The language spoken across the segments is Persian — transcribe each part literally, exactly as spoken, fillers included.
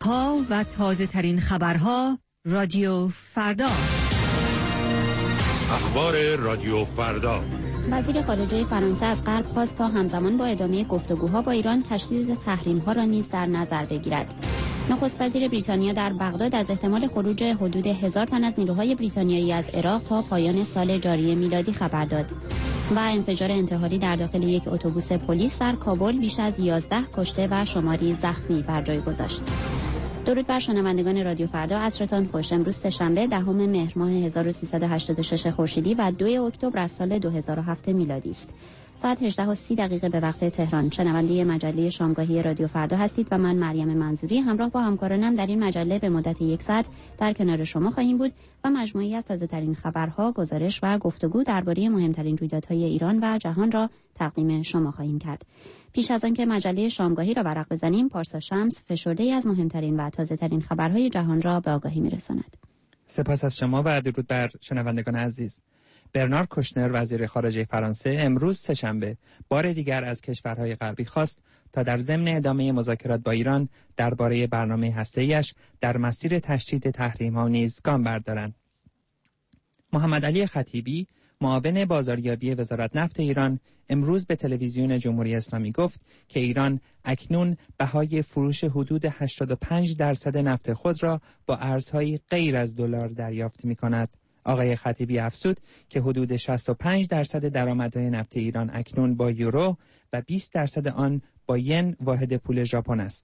ها و تازه ترین خبرها رادیو فردا. اخبار رادیو فردا. وزیر خارجه فرانسه از غرب خواست تا همزمان با ادامه گفتگوها با ایران تشدید تحریم‌ها را نیز در نظر بگیرد. نخست وزیر بریتانیا در بغداد از احتمال خروج حدود هزار تن از نیروهای بریتانیایی از عراق تا پایان سال جاری میلادی خبر داد. و انفجار انتحاری در داخل یک اتوبوس پلیس در کابل بیش از یازده کشته و شماری زخمی بر جای گذاشت. درود بر شنوندگان رادیو فردا، عصرتان خوش. امروز سه‌شنبه دهم مهر ماه هزار و سیصد و هشتاد و شش خورشیدی و دو اکتبر از سال دو هزار و هفت میلادی است. ساعت هجده و سی دقیقه به وقت تهران. شنونده مجله شامگاهی رادیو فردا هستید و من مریم منظوری همراه با همکارانم در این مجله به مدت یک ساعت در کنار شما خواهیم بود و مجموعی از تازه‌ترین خبرها، گزارش و گفتگو درباره مهمترین رویدادهای ایران و جهان را تقدیم شما خواهیم کرد. پیش از آنکه مجله شامگاهی را ورق بزنیم، پارسا شمس فشرده‌ای از مهمترین و تازه‌ترین خبرهای جهان را به آگاهی می‌رساند. سپاس از شما و درود بر شنوندگان عزیز. برنار کوشنر وزیر خارجه فرانسه امروز سه‌شنبه بار دیگر از کشورهای غربی خواست تا در ضمن ادامه مذاکرات با ایران درباره برنامه هسته‌ایش در مسیر تشدید تحریم‌ها نیز گام بردارند. محمد علی خطیبی معاون بازاریابی وزارت نفت ایران امروز به تلویزیون جمهوری اسلامی گفت که ایران اکنون بهای فروش حدود هشتاد و پنج درصد نفت خود را با ارزهای غیر از دلار دریافت می‌کند. آقای خطیبی افزود که حدود شصت و پنج درصد درآمدهای نفت ایران اکنون با یورو و بیست درصد آن با ین واحد پول ژاپن است.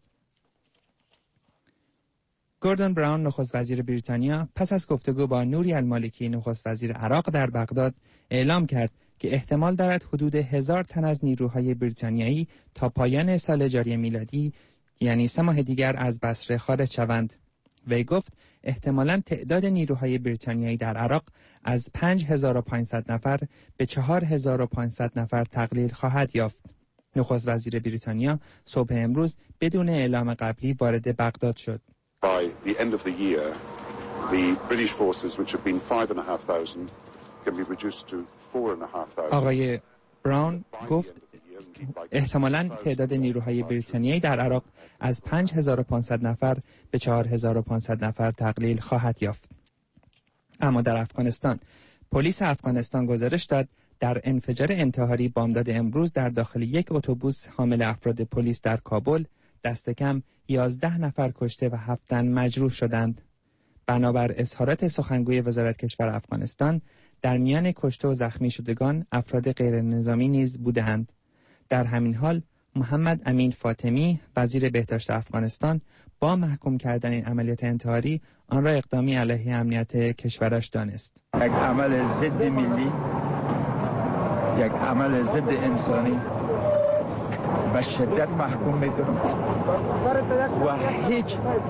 گوردون براون نخست وزیر بریتانیا پس از گفتگو با نوری المالکی نخست وزیر عراق در بغداد اعلام کرد که احتمال دارد حدود هزار تن از نیروهای بریتانیایی تا پایان سال جاری میلادی یعنی سه ماه دیگر از بصره خارج شوند. وی گفت احتمالاً تعداد نیروهای بریتانیایی در عراق از پنج هزار و پانصد نفر به چهار هزار و پانصد نفر تقلیل خواهد یافت. نخست وزیر بریتانیا صبح امروز بدون اعلام قبلی وارد بغداد شد. By the end of the year, the British forces, which have been five and a half thousand, can be reduced to four and a half thousand. آقای براون گفت احتمالاً تعداد نیروهای بریتانیایی در عراق از پنج هزار و پانصد نفر به چهار هزار و پانصد نفر تقلیل خواهد یافت. اما در افغانستان، پلیس افغانستان گزارش داد در انفجار انتحاری بامداد امروز در داخل یک اتوبوس حامل افراد پلیس در کابل دست کم یازده نفر کشته و هفت تن مجروح شدند. بنابر اظهارات سخنگوی وزارت کشور افغانستان، در میان کشته و زخمی شدگان افراد غیر نظامی نیز بودند. در همین حال محمد امین فاطمی وزیر بهداشت افغانستان با محکوم کردن این عملیات انتحاری آن را اقدامی علیه امنیت کشورش دانست. یک عمل ضد ملی، یک عمل ضد انسانی به شدت محکوم میکنم و هیچ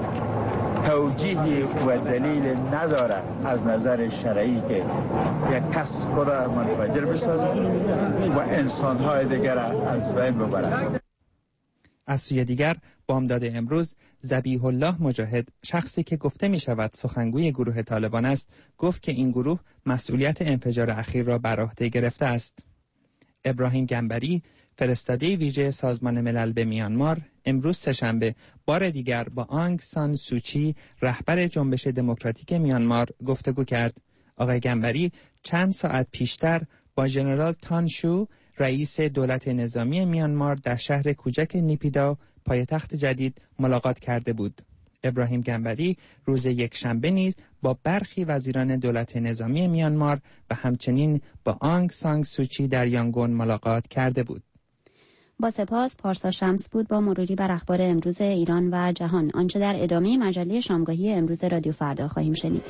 توجیهی و دلیل نداره از نظر شرعی که یک کس خود را منفجر بسازد و انسانهای دیگر از بین ببرد. از سوی دیگر بامداد امروز ذبیح الله مجاهد، شخصی که گفته می شود سخنگوی گروه طالبان است، گفت که این گروه مسئولیت انفجار اخیر را بر عهده گرفته است. ابراهیم گنبری فرستاده ویژه سازمان ملل به میانمار امروز سه‌شنبه بار دیگر با آنگ سان سوچی رهبر جنبش دموکراتیک میانمار گفتگو کرد. آقای گنبری چند ساعت پیشتر با ژنرال تان شو رئیس دولت نظامی میانمار در شهر کوچک نیپیداو پایتخت جدید ملاقات کرده بود. ابراهیم گنبری روز یکشنبه نیز با برخی وزیران دولت نظامی میانمار و همچنین با آنگ سان سوچی در یانگون ملاقات کرده بود. با سپاس. پارسا شمس بود با مروری بر اخبار امروز ایران و جهان. آنچه در ادامه مجله شامگاهی امروز رادیو فردا خواهیم شنید.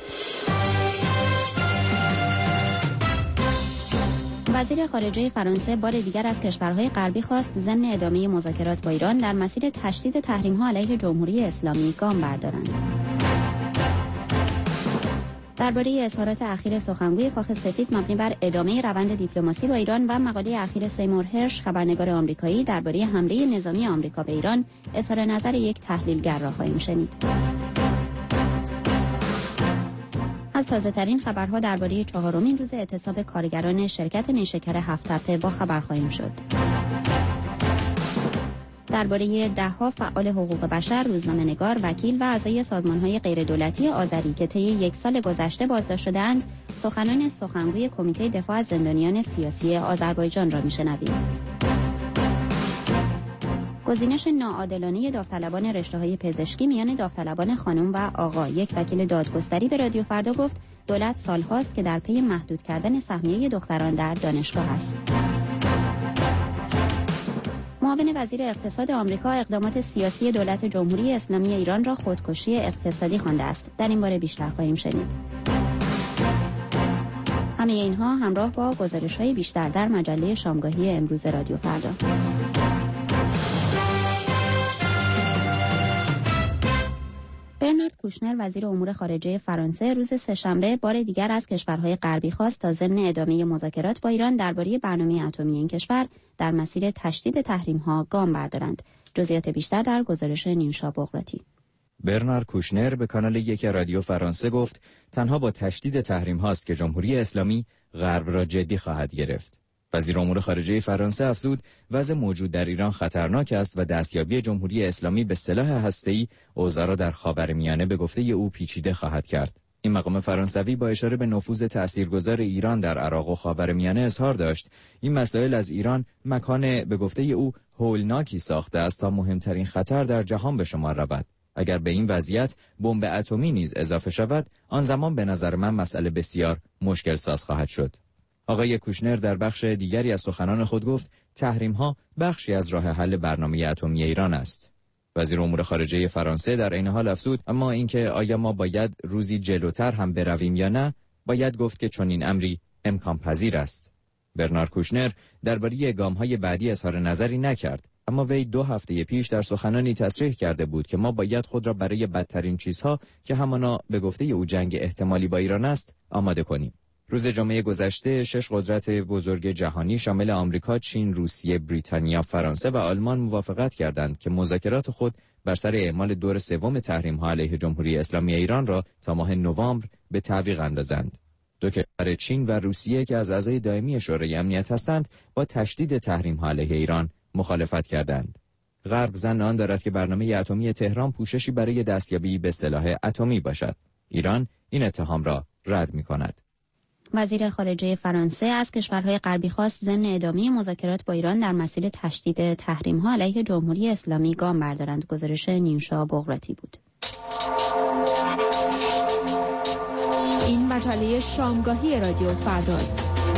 وزیر خارجه فرانسه بار دیگر از کشورهای غربی خواست ضمن ادامه مذاکرات با ایران در مسیر تشدید تحریم‌ها علیه جمهوری اسلامی گام بردارند. درباره اظهارات اخیر سخنگوی کاخ سفید مبنی بر ادامه روند دیپلماسی با ایران و مقاله اخیر سیمور هرش خبرنگار آمریکایی درباره حمله نظامی آمریکا به ایران اظهار نظر یک تحلیلگر را خواهیم شنید. از تازه‌ترین خبرها درباره چهارمین روز اعتصاب کارگران شرکت نیشکر هفت تپه با خبر خواهیم شد. درباره ده‌ها فعال حقوق بشر، روزنامه‌نگار، وکیل و اعضای سازمان‌های غیردولتی آذری که طی یک سال گذشته بازداشت شده‌اند، سخنان سخنگوی کمیته دفاع از زندانیان سیاسی آذربایجان را می‌شنویم. گزینش ناعادلانه داوطلبان رشته‌های پزشکی میان داوطلبان خانم و آقا. یک وکیل دادگستری به رادیو فردا گفت دولت سال‌هاست که در پی محدود کردن سهمیه دختران در دانشگاه است. معاون وزیر اقتصاد آمریکا اقدامات سیاسی دولت جمهوری اسلامی ایران را خودکشی اقتصادی خوانده است. در این باره بیشتر خواهیم شنید. همه اینها همراه با گزارش‌های بیشتر در مجله شامگاهی امروز رادیو فردا. برنارد کوشنر وزیر امور خارجه فرانسه روز سه‌شنبه بار دیگر از کشورهای غربی خواست تا ضمن ادامه مذاکرات با ایران درباره برنامه اتمی این کشور در مسیر تشدید تحریم‌ها گام بردارند. جزئیات بیشتر در گزارش نیوشا بغراتی. برنارد کوشنر به کانال یک رادیو فرانسه گفت تنها با تشدید تحریم هاست که جمهوری اسلامی غرب را جدی خواهد گرفت. وزیر امور خارجه فرانسه افزود وضع موجود در ایران خطرناک است و دستیابی جمهوری اسلامی به سلاح هسته‌ای اوضاع را در خاورمیانه به گفته او پیچیده خواهد کرد. این مقام فرانسوی با اشاره به نفوذ تاثیرگذار ایران در عراق و خاورمیانه اظهار داشت این مسائل از ایران مکان به گفته او هولناکی ساخته است تا مهمترین خطر در جهان به شمار رود. اگر به این وضعیت بمب اتمی نیز اضافه شود آن زمان به نظر من مسئله بسیار مشکل ساز خواهد شد. آقای کوشنر در بخش دیگری از سخنان خود گفت تحریم‌ها بخشی از راه حل برنامه اتمی ایران است. وزیر امور خارجه فرانسه در این حال افزود اما اینکه آیا ما باید روزی جلوتر هم برویم یا نه باید گفت که چنین امری امکان پذیر است. برنارد کوشنر درباره گام‌های بعدی اظهار نظری نکرد، اما وی دو هفته پیش در سخنانی تصریح کرده بود که ما باید خود را برای بدترین چیزها که همانا به گفته او جنگ احتمالی با ایران است آماده کنیم. روز جمعه گذشته شش قدرت بزرگ جهانی شامل آمریکا، چین، روسیه، بریتانیا، فرانسه و آلمان موافقت کردند که مذاکرات خود بر سر اعمال دور سوم تحریم‌ها علیه جمهوری اسلامی ایران را تا ماه نوامبر به تعویق اندازند. دو کشور چین و روسیه که از اعضای دائمی شورای امنیت هستند با تشدید تحریم‌ها علیه ایران مخالفت کردند. غرب ظن آن دارد که برنامه اتمی تهران پوششی برای دستیابی به سلاح اتمی باشد. ایران این اتهام را رد می‌کند. وزیر خارجه فرانسه از کشورهای غربی خواست ضمن ادامه مذاکرات با ایران در مسیر تشدید تحریم‌ها علیه جمهوری اسلامی گام بردارند. گزارش نیوشا بغراتی بود. این مجله شامگاهی رادیو فرداست.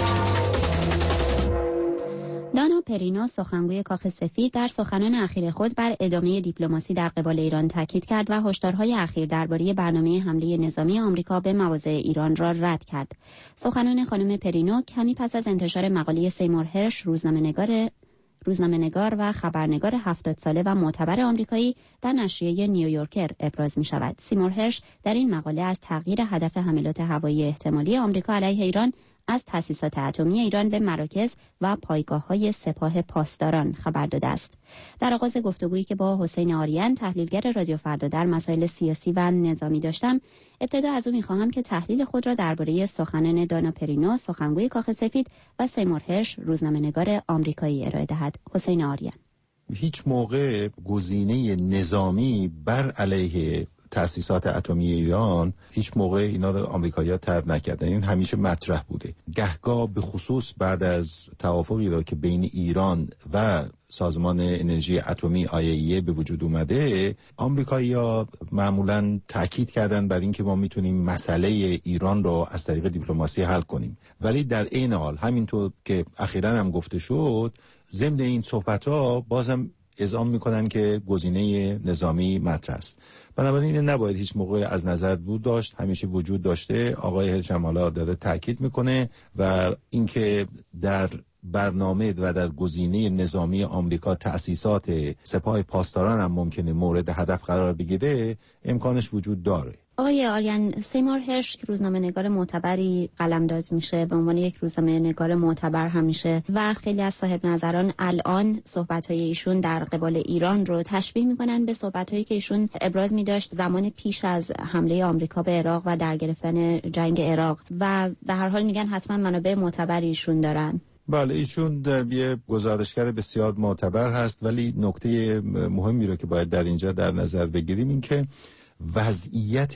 دانا پرینو سخنگوی کاخ سفید در سخنان اخیر خود بر ادامه دیپلماسی در قبال ایران تاکید کرد و هشدارهای اخیر درباره برنامه حمله نظامی آمریکا به مواضع ایران را رد کرد. سخنان خانم پرینو کمی پس از انتشار مقاله سیمور هرش روزنامه‌نگار روزنامه‌نگار و خبرنگار هفتاد ساله و معتبر آمریکایی در نشریه نیویورکر ابراز می شود. سیمور هرش در این مقاله از تغییر هدف حملات هوایی احتمالی آمریکا علیه ایران از تأسیسات اتمی ایران به مراکز و پایگاه‌های سپاه پاسداران خبر داده است. در آغاز گفتگویی که با حسین آریان تحلیلگر رادیو فردا در مسائل سیاسی و نظامی داشتم، ابتدا از او می‌خواهم که تحلیل خود را درباره سخنان دانا پرینو سخنگوی کاخ سفید و سیمور هرش روزنامه‌نگار آمریکایی ارائه دهد. حسین آریان: هیچ موقع گزینه نظامی بر علیه تأسیسات اتمی ایران هیچ موقع اینا رو آمریکایی‌ها طرد نکردن. این همیشه مطرح بوده. گهگاه به خصوص بعد از توافقی را که بین ایران و سازمان انرژی اتمی آی ای ای به وجود اومده، آمریکایی‌ها معمولاً تاکید کردن بر اینکه ما میتونیم مسئله ایران رو از طریق دیپلماسی حل کنیم. ولی در این حال همینطور که اخیراً هم گفته شد، ضمن این صحبت‌ها بازم اذعان میکنن که گزینه نظامی مطرح است. بنابراین نباید هیچ موقع از نظر بود داشت، همیشه وجود داشته. آقای هرش هم حالا داره تاکید میکنه و اینکه در برنامه و در گزینه نظامی آمریکا تأسیسات سپاه پاسداران هم ممکنه مورد هدف قرار بگیره، امکانش وجود داره. آقای آریان، سیمور هرش که روزنامه‌نگار معتبری قلمداد میشه، به عنوان یک روزنامه‌نگار معتبر همیشه و خیلی از صاحب نظران الان صحبت‌های ایشون در قبال ایران رو تشبیه می‌کنن به صحبت‌هایی که ایشون ابراز می‌داشت زمان پیش از حمله آمریکا به عراق و در گرفتن جنگ عراق و به هر حال میگن حتما منابع معتبری ایشون دارن. بله ایشون یه گزارشگر بسیار معتبر هست، ولی نکته مهمی رو که باید در اینجا در نظر بگیریم این که وضعیت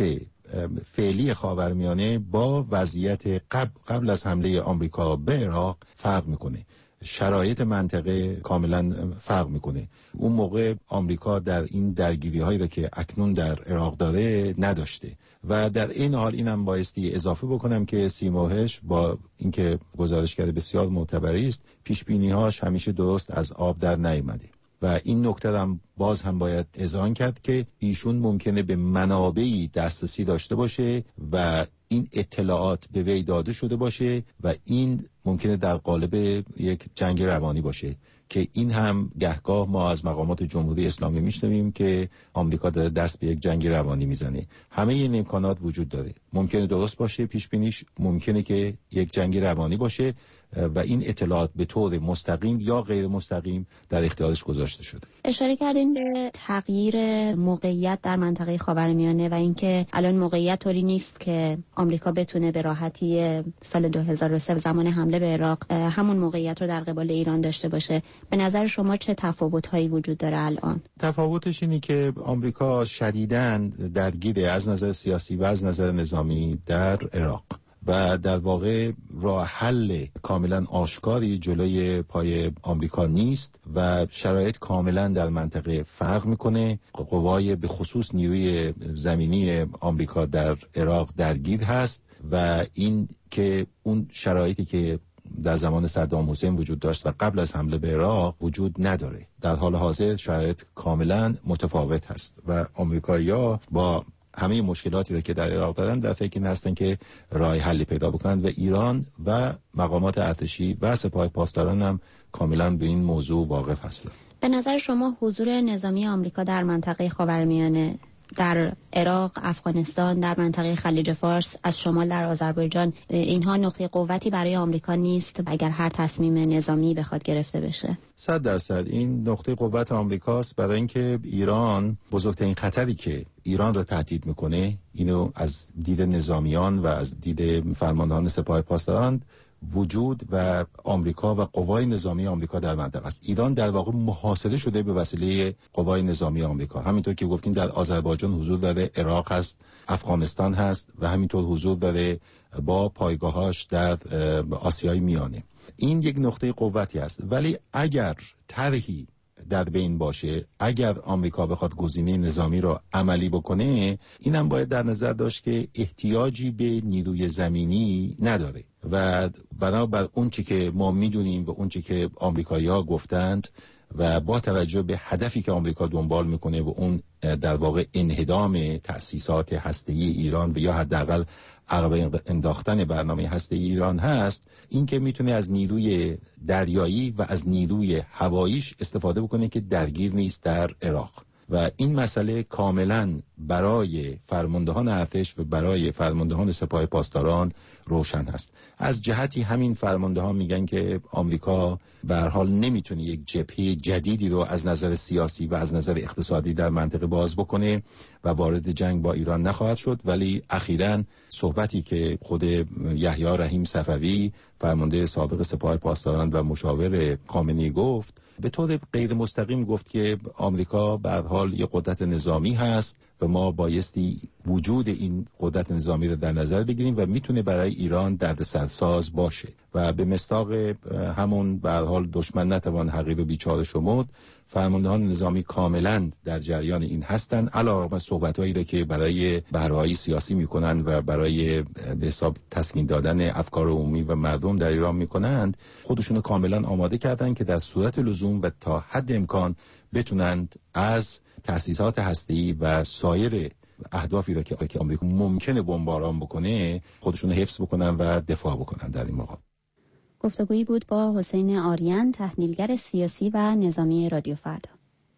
فعلی خاورمیانه با وضعیت قبل, قبل از حمله آمریکا به عراق فرق میکنه. شرایط منطقه کاملا فرق میکنه. اون موقع آمریکا در این درگیری هایی را که اکنون در عراق داره نداشته و در این حال اینم بایستی اضافه بکنم که سیماهش با اینکه گزارشگر بسیار معتبری است، پیش بینی هاش همیشه درست از آب در نیامده و این نکته هم باز هم باید اذعان کرد که ایشون ممکنه به منابعی دسترسی داشته باشه و این اطلاعات به وی داده شده باشه و این ممکنه در قالب یک جنگ روانی باشه که این هم گهگاه ما از مقامات جمهوری اسلامی میشنویم که آمریکا داره دست به یک جنگ روانی میزنه. همه این امکانات وجود داره. ممکنه درست باشه پیش بینیش، ممکنه که یک جنگ روانی باشه و این اطلاعات به طور مستقیم یا غیر مستقیم در اختیارش گذاشته شده. اشاره کردین به تغییر موقعیت در منطقه خاورمیانه و اینکه الان موقعیت طوری نیست که آمریکا بتونه به راحتی سال دو هزار و سه زمان حمله به عراق همون موقعیت رو در قبال ایران داشته باشه. به نظر شما چه تفاوت‌هایی وجود داره الان؟ تفاوتش اینه که آمریکا شدیداً درگیر از نظر سیاسی و از نظر نظامی در عراق و در واقع راه حل کاملا آشکاری جلوی پای آمریکا نیست و شرایط کاملا در منطقه فرق میکنه. قوای به خصوص نیروی زمینی آمریکا در عراق درگیر هست و این که اون شرایطی که در زمان صدام حسین وجود داشت و قبل از حمله به عراق وجود نداره. در حال حاضر شرایط کاملا متفاوت هست و آمریکایی‌ها با همه مشکلاتی رو که در عراق دارن در فکر این هستن که راه حلی پیدا بکنند و ایران و مقامات ارتشی و سپاه پاسداران هم کاملا به این موضوع واقف هستند. به نظر شما حضور نظامی آمریکا در منطقه خاورمیانه، در عراق، افغانستان، در منطقه خلیج فارس، از شمال در آذربایجان، اینها نقطه قوتی برای آمریکا نیست اگر هر تصمیم نظامی بخواد گرفته بشه؟ صد درصد این نقطه قوت آمریکاست، برای اینکه ایران بزرگترین خطری که ایران را تهدید میکنه، اینو از دید نظامیان و از دید فرماندهان سپاه پاسداران، وجود و آمریکا و قوای نظامی آمریکا در منطقه است. ایران در واقع محاصره شده به وسیله قوای نظامی آمریکا. همینطور که گفتیم در آذربایجان حضور داره، عراق هست، افغانستان هست و همینطور حضور داره با پایگاهاش در آسیای میانه. این یک نقطه قوتی است، ولی اگر طرحی در بین باشه، اگر آمریکا بخواد گزینه نظامی رو عملی بکنه، اینم باید در نظر داشت که احتیاجی به نیروی زمینی نداره و بنابر اون چی که ما میدونیم و اون چی که آمریکایی‌ها گفتند و با توجه به هدفی که آمریکا دنبال میکنه و اون در واقع انهدام تأسیسات هسته‌ای ایران و یا حداقل عقب انداختن برنامه هسته‌ای ایران هست، این که میتونه از نیروی دریایی و از نیروی هواییش استفاده بکنه که درگیر نیست در عراق و این مسئله کاملا برای فرماندهان ارتش و برای فرماندهان سپاه پاسداران روشن هست. از جهتی همین فرماندهان میگن که آمریکا به هر حال نمیتونه یک جبهه جدیدی رو از نظر سیاسی و از نظر اقتصادی در منطقه باز بکنه و وارد جنگ با ایران نخواهد شد، ولی اخیراً صحبتی که خود یحیی رحیم صفوی فرمانده سابق سپاه پاسداران و مشاور خامنه‌ای گفت، به طور غیر مستقیم گفت که آمریکا به هر حال یک قدرت نظامی هست و ما بایستی وجود این قدرت نظامی رو در نظر بگیریم و میتونه برای ایران دردسرساز باشه و به مصداق همون به هر حال دشمن نتوان حقیر و بیچاره شمرد. فرماندهان نظامی کاملا در جریان این هستن، علاوه بر صحبتایی را که برای بهره‌های سیاسی میکنند و برای به حساب تسکین دادن افکار عمومی و مردم در ایران میکنند، خودشونو کاملا آماده کردن که در صورت لزوم و تا حد امکان بتونند از تأسیسات هسته‌ای و سایر اهدافی را که آمریکا ممکنه بمباران بکنه خودشونو حفظ بکنن و دفاع بکنن در این مقام. گفتگویی بود با حسین آریان، تحلیلگر سیاسی و نظامی رادیو فردا.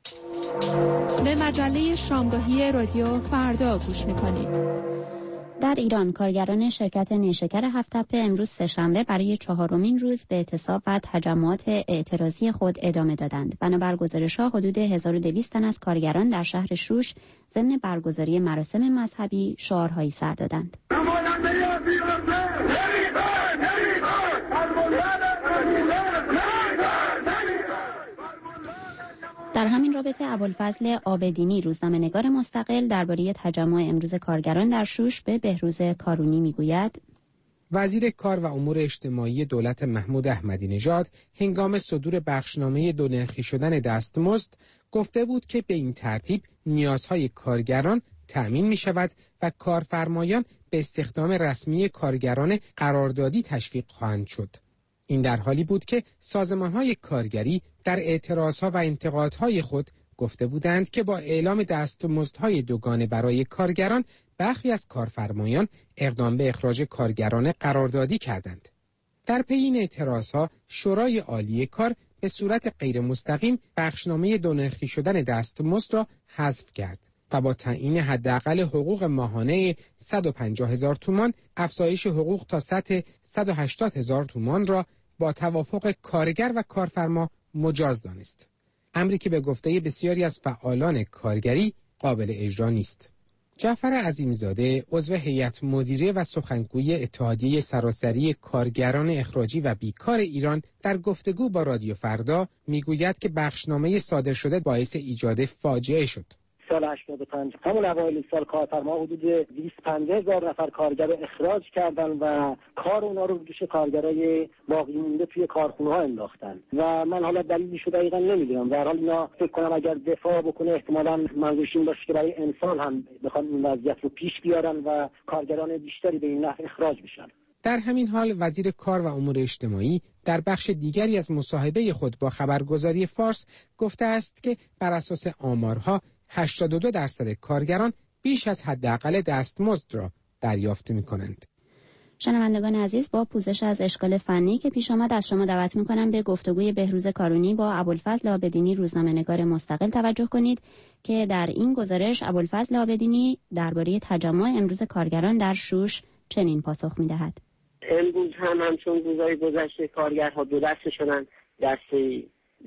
به مجله شامگاهی رادیو فردا گوش میکنید. در ایران کارگران شرکت نیشکر هفت‌تپه امروز سه‌شنبه برای چهارمین روز به اعتصاب و تجمعات اعتراضی خود ادامه دادند. بنابر گزارش‌ها حدود هزار و دویست تن از کارگران در شهر شوش ضمن برگزاری مراسم مذهبی شعارهایی سر دادند. نمایندگی از ایران در همین رابطه ابوالفضل عابدینی روزنامه‌نگار مستقل درباره تجمع امروز کارگران در شوش به بهروز کارونی میگوید: وزیر کار و امور اجتماعی دولت محمود احمدی نژاد هنگام صدور بخشنامه دو نرخی شدن دستمزد گفته بود که به این ترتیب نیازهای کارگران تأمین می شود و کارفرمایان به استخدام رسمی کارگران قراردادی تشویق خواهند شد. این در حالی بود که سازمان‌های کارگری در اعتراضها و انتقادهای خود گفته بودند که با اعلام دستمزدهای دوگانه برای کارگران برخی از کارفرمایان اقدام به اخراج کارگران قراردادی کردند. در پی این اعتراضها شورای عالی کار به صورت غیر مستقیم بخشنامه دو نرخی شدن دستمزد را حذف کرد و با تعیین حداقل حقوق ماهانه صد و پنجاه هزار تومان افزایش حقوق تا سطح صد و هشتاد هزار تومان را با توافق کارگر و کارفرما مجاز دانست. امری که به گفته بسیاری از فعالان کارگری قابل اجرا نیست. جعفر عظیمزاده عضو هیئت مدیره و سخنگوی اتحادیه سراسری کارگران اخراجی و بیکار ایران در گفتگو با رادیو فردا میگوید که بخشنامه صادر شده باعث ایجاد فاجعه شد. سال هشتاد و پنج همون اوایل سال کارفرما حدود دویست و پنجاه هزار نفر کارگر اخراج کردن و کار اونا رو دوش کارگرای باقی مونده توی کارخونه ها انداختن و من حالا دلیلشو دقیقاً نمیدونم. در حال اینا فکر کنم اگر دفاع بکنه احتمالاً منظورش این باشه که برای انسان هم بخوان این وضعیت رو پیش بیارن و کارگران بیشتری به این نحو اخراج بشن. در همین حال وزیر کار و امور اجتماعی در بخش دیگری از مصاحبه خود با خبرگزاری فارس گفته است که بر اساس آمارها هشتاد و دو درصد کارگران بیش از حداقل دستمزد را دریافت می‌کنند. شنوندگان عزیز، با پوزش از اشکال فنی که پیش آمد از شما دعوت می‌کنم به گفتگوی بهروز کارونی با ابوالفضل عابدینی روزنامه‌نگار مستقل توجه کنید که در این گزارش ابوالفضل عابدینی درباره تجمع امروز کارگران در شوش چنین پاسخ می‌دهد: امروز هم همچون روزهای گذشته کارگرها دو دسته شدن، دسته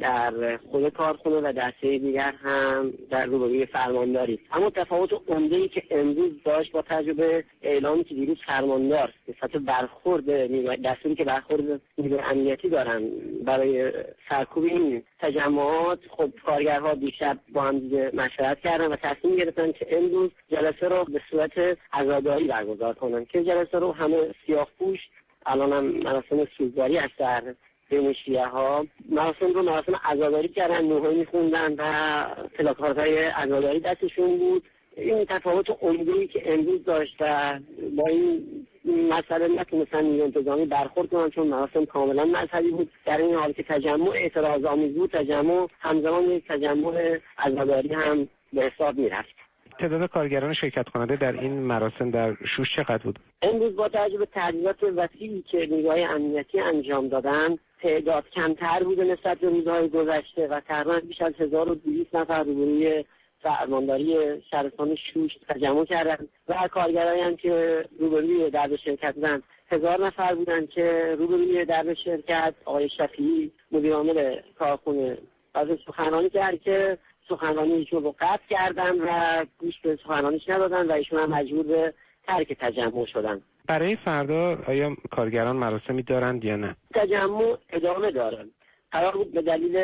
در خود کارخونه و دسته دیگر هم در روبروی فرمانداری. اما تفاوت عمده‌ای که امروز داشت با تجربه اعلامی که دیروز فرماندار به سطح برخورد دستوری که برخورد نیروی امنیتی دارن برای سرکوب این تجمعات، خب کارگرها دیشب با هم دیگه مشورت کردن و تصمیم گرفتن که امروز جلسه رو به صورت عزاداری برگزار کنن که جلسه رو همه سیاه‌پوش، الان هم مراسم سوگواری است در بین شیعه ها، مراسم رو مراسم عزاداری کردن، نوحه میخوندن و پلاکاردهای عزاداری دستشون بود. این تفاوت عمده‌ای که امروز داشت و با این مسئله نتونستن نیروی انتظامی برخورد کنن چون مراسم کاملا مذهبی بود. در این حال که تجمع اعتراض آمیز بود، تجمع همزمان یک تجمع عزاداری هم به حساب میرفت. تعداد کارگران شرکت کننده در این مراسم در شوش چقدر بود؟ امروز با توجه به تحقیقات وسیعی که نیروهای امنیتی انجام دادن، تعداد کمتر بوده نسبت به روزهای گذشته و تقریبا بیش از هزار و دویست نفر روبروی فرمانداری شهرستان شوش تجمع کردن و کارگرایی هم که روبروی درب شرکت بودن هزار نفر بودن که روبروی درب شرکت آقای شفیعی مدیر عامل کارخونه از سخنرانی کرد که سخنرانی ایشون رو قطع کردن و گوش به سخنرانیش ندادن و ایشون هم مجبور به ترک تجمع شدن. برای فردا آیا کارگران مراسمی دارند یا نه؟ تجمع ادامه دارن. قرار بود به دلیل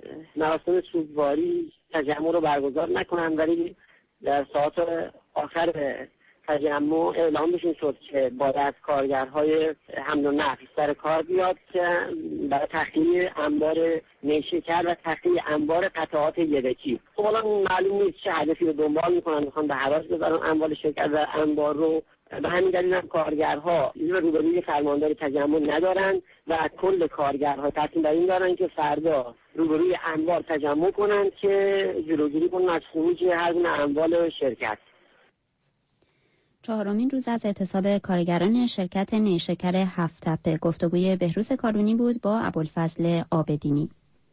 مراسم سوگواری تجمع رو برگزار نکنن، ولی در ساعت آخر تجمع اعلام بشین شد که باید از کارگرهای حمل و نقل سر کار بیاد که برای تخلیه انبار نیشکر و تخلیه انبار قطعات یدکی. خب الان معلوم نیست چه هدفی رو دنبال میکنن، میخوان به حراج بذارن انبار شرکت و انبار رو. به همین دلیل هم کارگرها روبروی فرمانداری تجمع ندارن و کل کارگرها تصمیم بر این دارن که فردا روبروی انبار تجمع کنن که جلوگیری کنن از خروج هر گونه اموال شرکت. چهارمین روز از اعتصاب کارگران شرکت نیشکر هفت تپه گفتگوی بهروز کارونی بود با ابوالفضل عابدینی.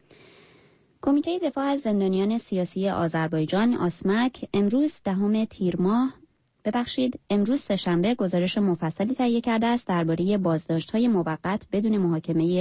کمیته دفاع از زندانیان سیاسی آذربایجان آسمک امروز دهم تیر ماه ببخشید امروز سه‌شنبه گزارش مفصلی تهیه کرده است درباره بازداشت‌های موقت بدون محاکمه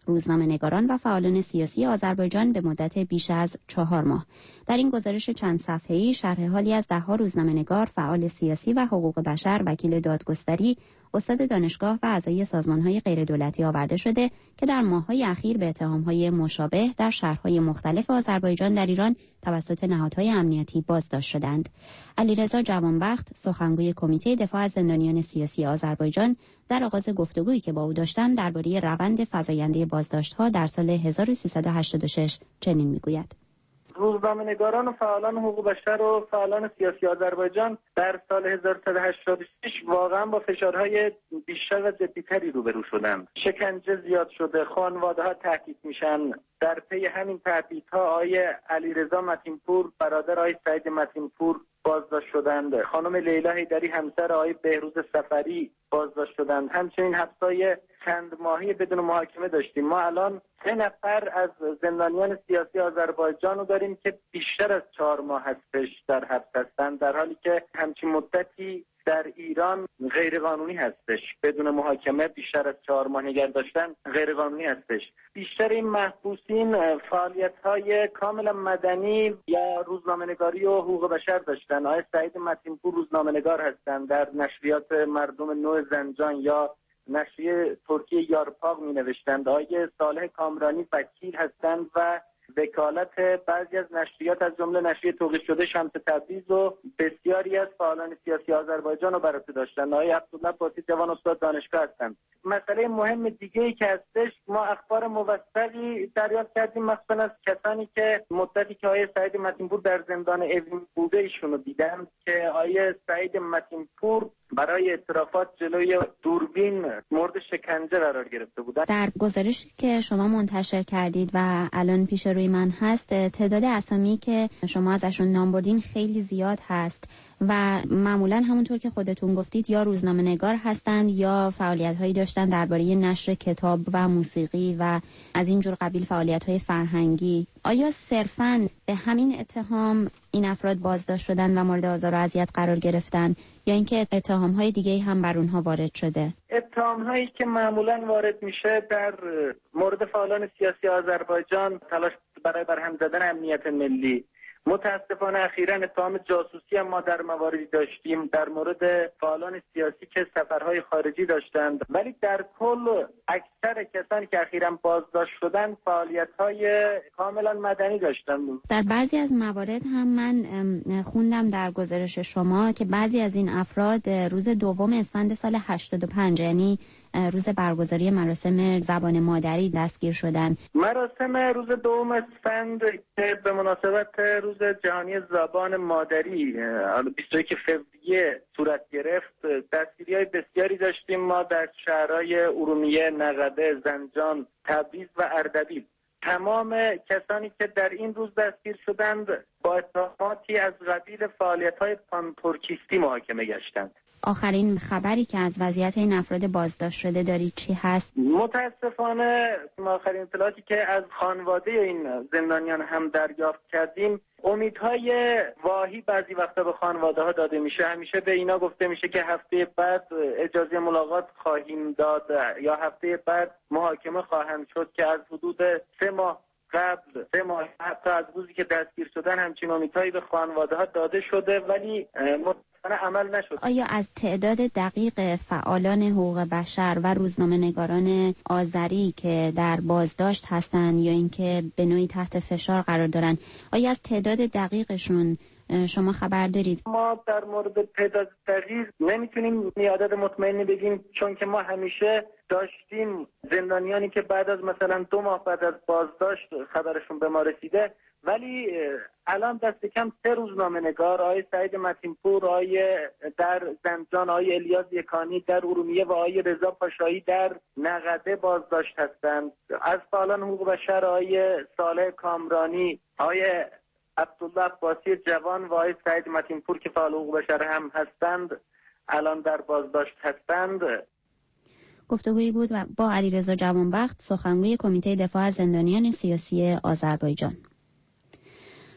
روزنامه‌نگاران و فعالان سیاسی آذربایجان به مدت بیش از چهار ماه. در این گزارش چند صفحه‌ای شرح حالی از ده‌ها روزنامه‌نگار، فعال سیاسی و حقوق بشر، وکیل دادگستری، استاد دانشگاه و اعضای سازمان‌های غیردولتی آورده شده که در ماه‌های اخیر به اتهام‌های مشابه در شهرهای مختلف آذربایجان در ایران توسط نهادهای امنیتی بازداشت شدند. علیرضا جوانبخت، سخنگوی کمیته دفاع از زندانیان سیاسی آذربایجان، در آغاز گفتگویی که با او داشتم درباره روند فزاینده بازداشت‌ها در سال هزار و سیصد و هشتاد و شش چنین می‌گوید: روزنامه‌نگاران و فعالان حقوق بشر و فعالان سیاسی آذربایجان در سال هزار و سیصد و هشتاد و شش واقعا با فشارهای بیشتر و جدی‌تری روبرو شدند. شکنجه زیاد شده، خانواده‌ها تهدید میشن. در پی همین تهدیدها آقای علیرضا متینپور، برادر آقای سعید متینپور بازداشت شدند. خانم لیلا حیدری، همسر آقای بهروز سفری بازداشت شدند. همچنین حبس‌های چند ماهی بدون محاکمه داشتیم. ما الان سه نفر از زندانیان سیاسی آذربایجان رو داریم که بیشتر از چهار ماه هستش در حبس هستند، در حالی که همچین مدتی در ایران غیرقانونی هستش. بدون محاکمه بیشتر از چهار ماه نگه داشتن غیرقانونی هستش. بیشتر این محبوسین فعالیت‌های کاملا مدنی یا روزنامه‌نگاری و حقوق بشر داشتن. آقای سعید متینپور روزنامه‌نگار هستند، در نشریات مردم نو زنجان یا نشریه ترکیه یارپاق می نوشتند. آقای صالح کامرانی وکیل هستند و وکالت بعضی از نشریات از جمله نشریه توقیف شده شمس تبریز و بسیاری از فعالان سیاسی آذربایجان رو بر عهده داشتند. آقای عبدالله باسی جوان استاد دانشگاه هستند. مسئله مهم دیگه ای که هستش، ما اخبار موثقی دریافت کردیم مخصوصا از کسانی که مدتی که آقای سعید متینپور در زندان اوین بوده ایشونو دیدن که آقای سعید متینپور برای اعترافات جلوی دوربین مورد شکنجه قرار گرفته بودند. در گزارشی که شما منتشر کردید و الان پیش روی من هست، تعداد اسامی که شما ازشون نام بردین خیلی زیاد هست و معمولا همونطور که خودتون گفتید یا روزنامه‌نگار هستند یا فعالیت‌هایی داشتن درباره نشر کتاب و موسیقی و از این جور قبیل فعالیت‌های فرهنگی. آیا صرفاً به همین اتهام این افراد بازداشت شدن و مورد آزار و اذیت قرار گرفتن یا اینکه اتهام‌های دیگه‌ای هم بر اونها وارد شده؟ اتهام‌هایی که معمولاً وارد میشه در مورد فعالان سیاسی آذربایجان تلاش برای برهم زدن امنیت ملی. متاسفانه اخیراً اتهام جاسوسی هم ما در مواردی داشتیم در مورد فعالان سیاسی که سفرهای خارجی داشتند، ولی در کل اکثر کسانی که اخیراً بازداشت شدند فعالیت‌های کاملاً مدنی داشتند. در بعضی از موارد هم من خوندم در گزارش شما که بعضی از این افراد روز دوم اسفند سال هشتاد و پنج، یعنی روز برگزاری مراسم زبان مادری، دستگیر شدن. مراسم روز دوم اسفند که به مناسبت روز جهانی زبان مادری بیست و یک فوریه صورت گرفت، دستگیری‌های بسیاری داشتیم ما در شهرهای ارومیه، نقده، زنجان، تبریز و اردبیل. تمام کسانی که در این روز دستگیر شدند با اتهاماتی از قبیل فعالیت‌های پانترکیستی محاکمه گشتند. آخرین خبری که از وضعیت این افراد بازداشت شده دارید چی هست؟ متاسفانه آخرین اطلاعاتی که از خانواده این زندانیان هم دریافت کردیم، امیدهای واهی بعضی وقتا به خانواده ها داده میشه. همیشه به اینا گفته میشه که هفته بعد اجازه ملاقات خواهیم داد یا هفته بعد محاکمه خواهند شد، که از حدود سه ماه قبل سه ماه حتی از روزی که دستگیر شدن همچین امیدهایی به خانواده ها داده شده ولی عمل نشد. آیا از تعداد دقیق فعالان حقوق بشر و روزنامه‌نگاران آذری که در بازداشت هستند یا اینکه به نوعی تحت فشار قرار دارن، آیا از تعداد دقیقشون شما خبر دارید؟ ما در مورد تعداد دقیق نمیتونیم عدد مطمئنی بگیم، چون که ما همیشه داشتیم زندانیانی که بعد از مثلا دو ماه بعد از بازداشت خبرشون به ما رسیده، ولی الان دست کم سه روزنامه‌نگار، آقای سعید متینپور آقای در زنجان، آقای الیاس یکانی در ارومیه و آقای رضا پاشایی در نقده بازداشت هستند. از فعالان حقوق بشر آقای صالح کامرانی، آقای عبدالله باسی جوان و آقای سعید متینپور که فعال حقوق بشر هم هستند الان در بازداشت هستند. گفتگویی بود با علیرضا جوانبخت، سخنگوی کمیته دفاع از زندانیان سیاسی آذربایجان.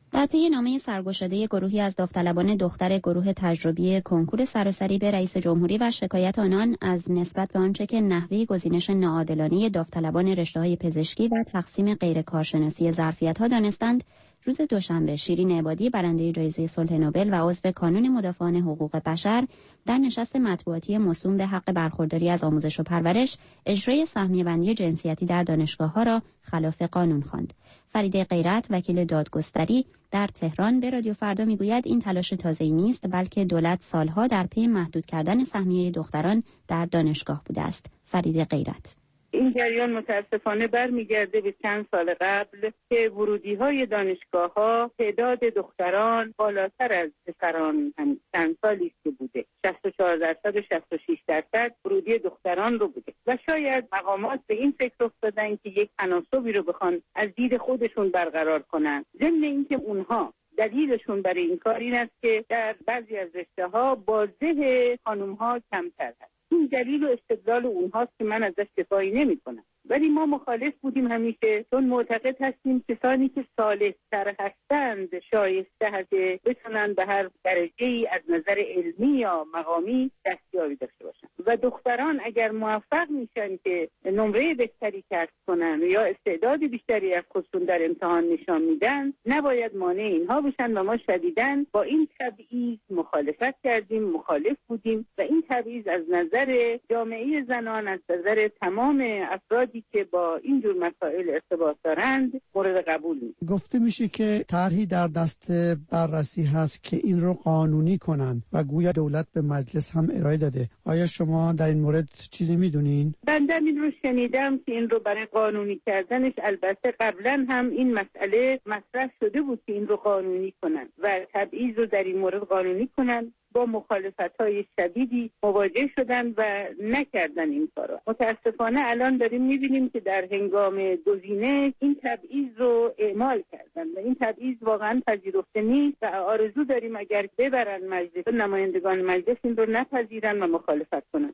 در پی نامه سرگشاده گروهی از داوطلبان دختر گروه تجربی کنکور سراسری به رئیس جمهوری و شکایت آنان از نسبت به آنچه که نحوه گزینش ناعادلانه داوطلبان رشته‌های پزشکی و تقسیم غیر کارشناسی ظرفیت‌ها دانستند، روز دوشنبه شیرین عبادی برنده جایزه صلح نوبل و عضو کانون مدافعان حقوق بشر در نشست مطبوعاتی موسوم به حق برخورداری از آموزش و پرورش اجرای سهمیه بندی جنسیتی در دانشگاه‌ها را خلاف قانون خواند. فریده غیرت، وکیل دادگستری در تهران، به رادیو فردا میگوید این تلاش تازه‌ای نیست، بلکه دولت سالها در پی محدود کردن سهمیه دختران در دانشگاه بوده است. فریده غیرت: این جریان متاسفانه برمیگرده به چند سال قبل که ورودی‌های دانشگاه‌ها تعداد دختران بالاتر از پسران هم چند سالی است که بوده. شصت و چهار درصد و شصت و شش درصد ورودی دختران رو بوده و شاید مقامات به این فکر افتادن که یک تناسبی رو بخوان از دید خودشون برقرار کنن، ضمن اینکه اونها دلیلشون برای این کار این است که در بعضی از رشته‌ها بازده خانم‌ها کمتر هست. این دلیل و استدلال اونهاست که من ازش دفاعی نمی‌کنم، ولی ما مخالف بودیم همیشه، چون معتقد هستیم کسانی که صالح‌تر هستند شایسته هست بتونن به هر درجه‌ای از نظر علمی یا مقامی دستیابی داشته باشن و دختران اگر موفق میشن که نمره بهتری کسب کنن یا استعداد بیشتری از خودشون در امتحان نشان میدن، نباید مانع اینها بشن و ما شدیداً با این تبعیض مخالفت کردیم، مخالف بودیم و این تبعیض از نظر جامعه زنان، از نظر تمام افرادی که با این جور مسائل ارتباط دارند مورد قبول نیست. گفته میشه که طرحی در دست بررسی هست که این رو قانونی کنن و گویا دولت به مجلس هم ارائه داده. آیا شما در این مورد چیزی میدونین؟ بنده این رو شنیدم که این رو برای قانونی کردنش، البته قبلا هم این مسئله مطرح شده بود که این رو قانونی کنن و تبعیض رو در این مورد قانونی کنن. با مخالفت‌های شدیدی مواجه شدن و نکردن این کارو. متاسفانه الان داریم می‌بینیم که در هنگام گزینه این تبعیض رو اعمال کردن و این تبعیض واقعا پذیرفته نیست و آرزو داریم اگر ببرن مجلس، نمایندگان مجلس این رو نپذیرن و مخالفت کنن.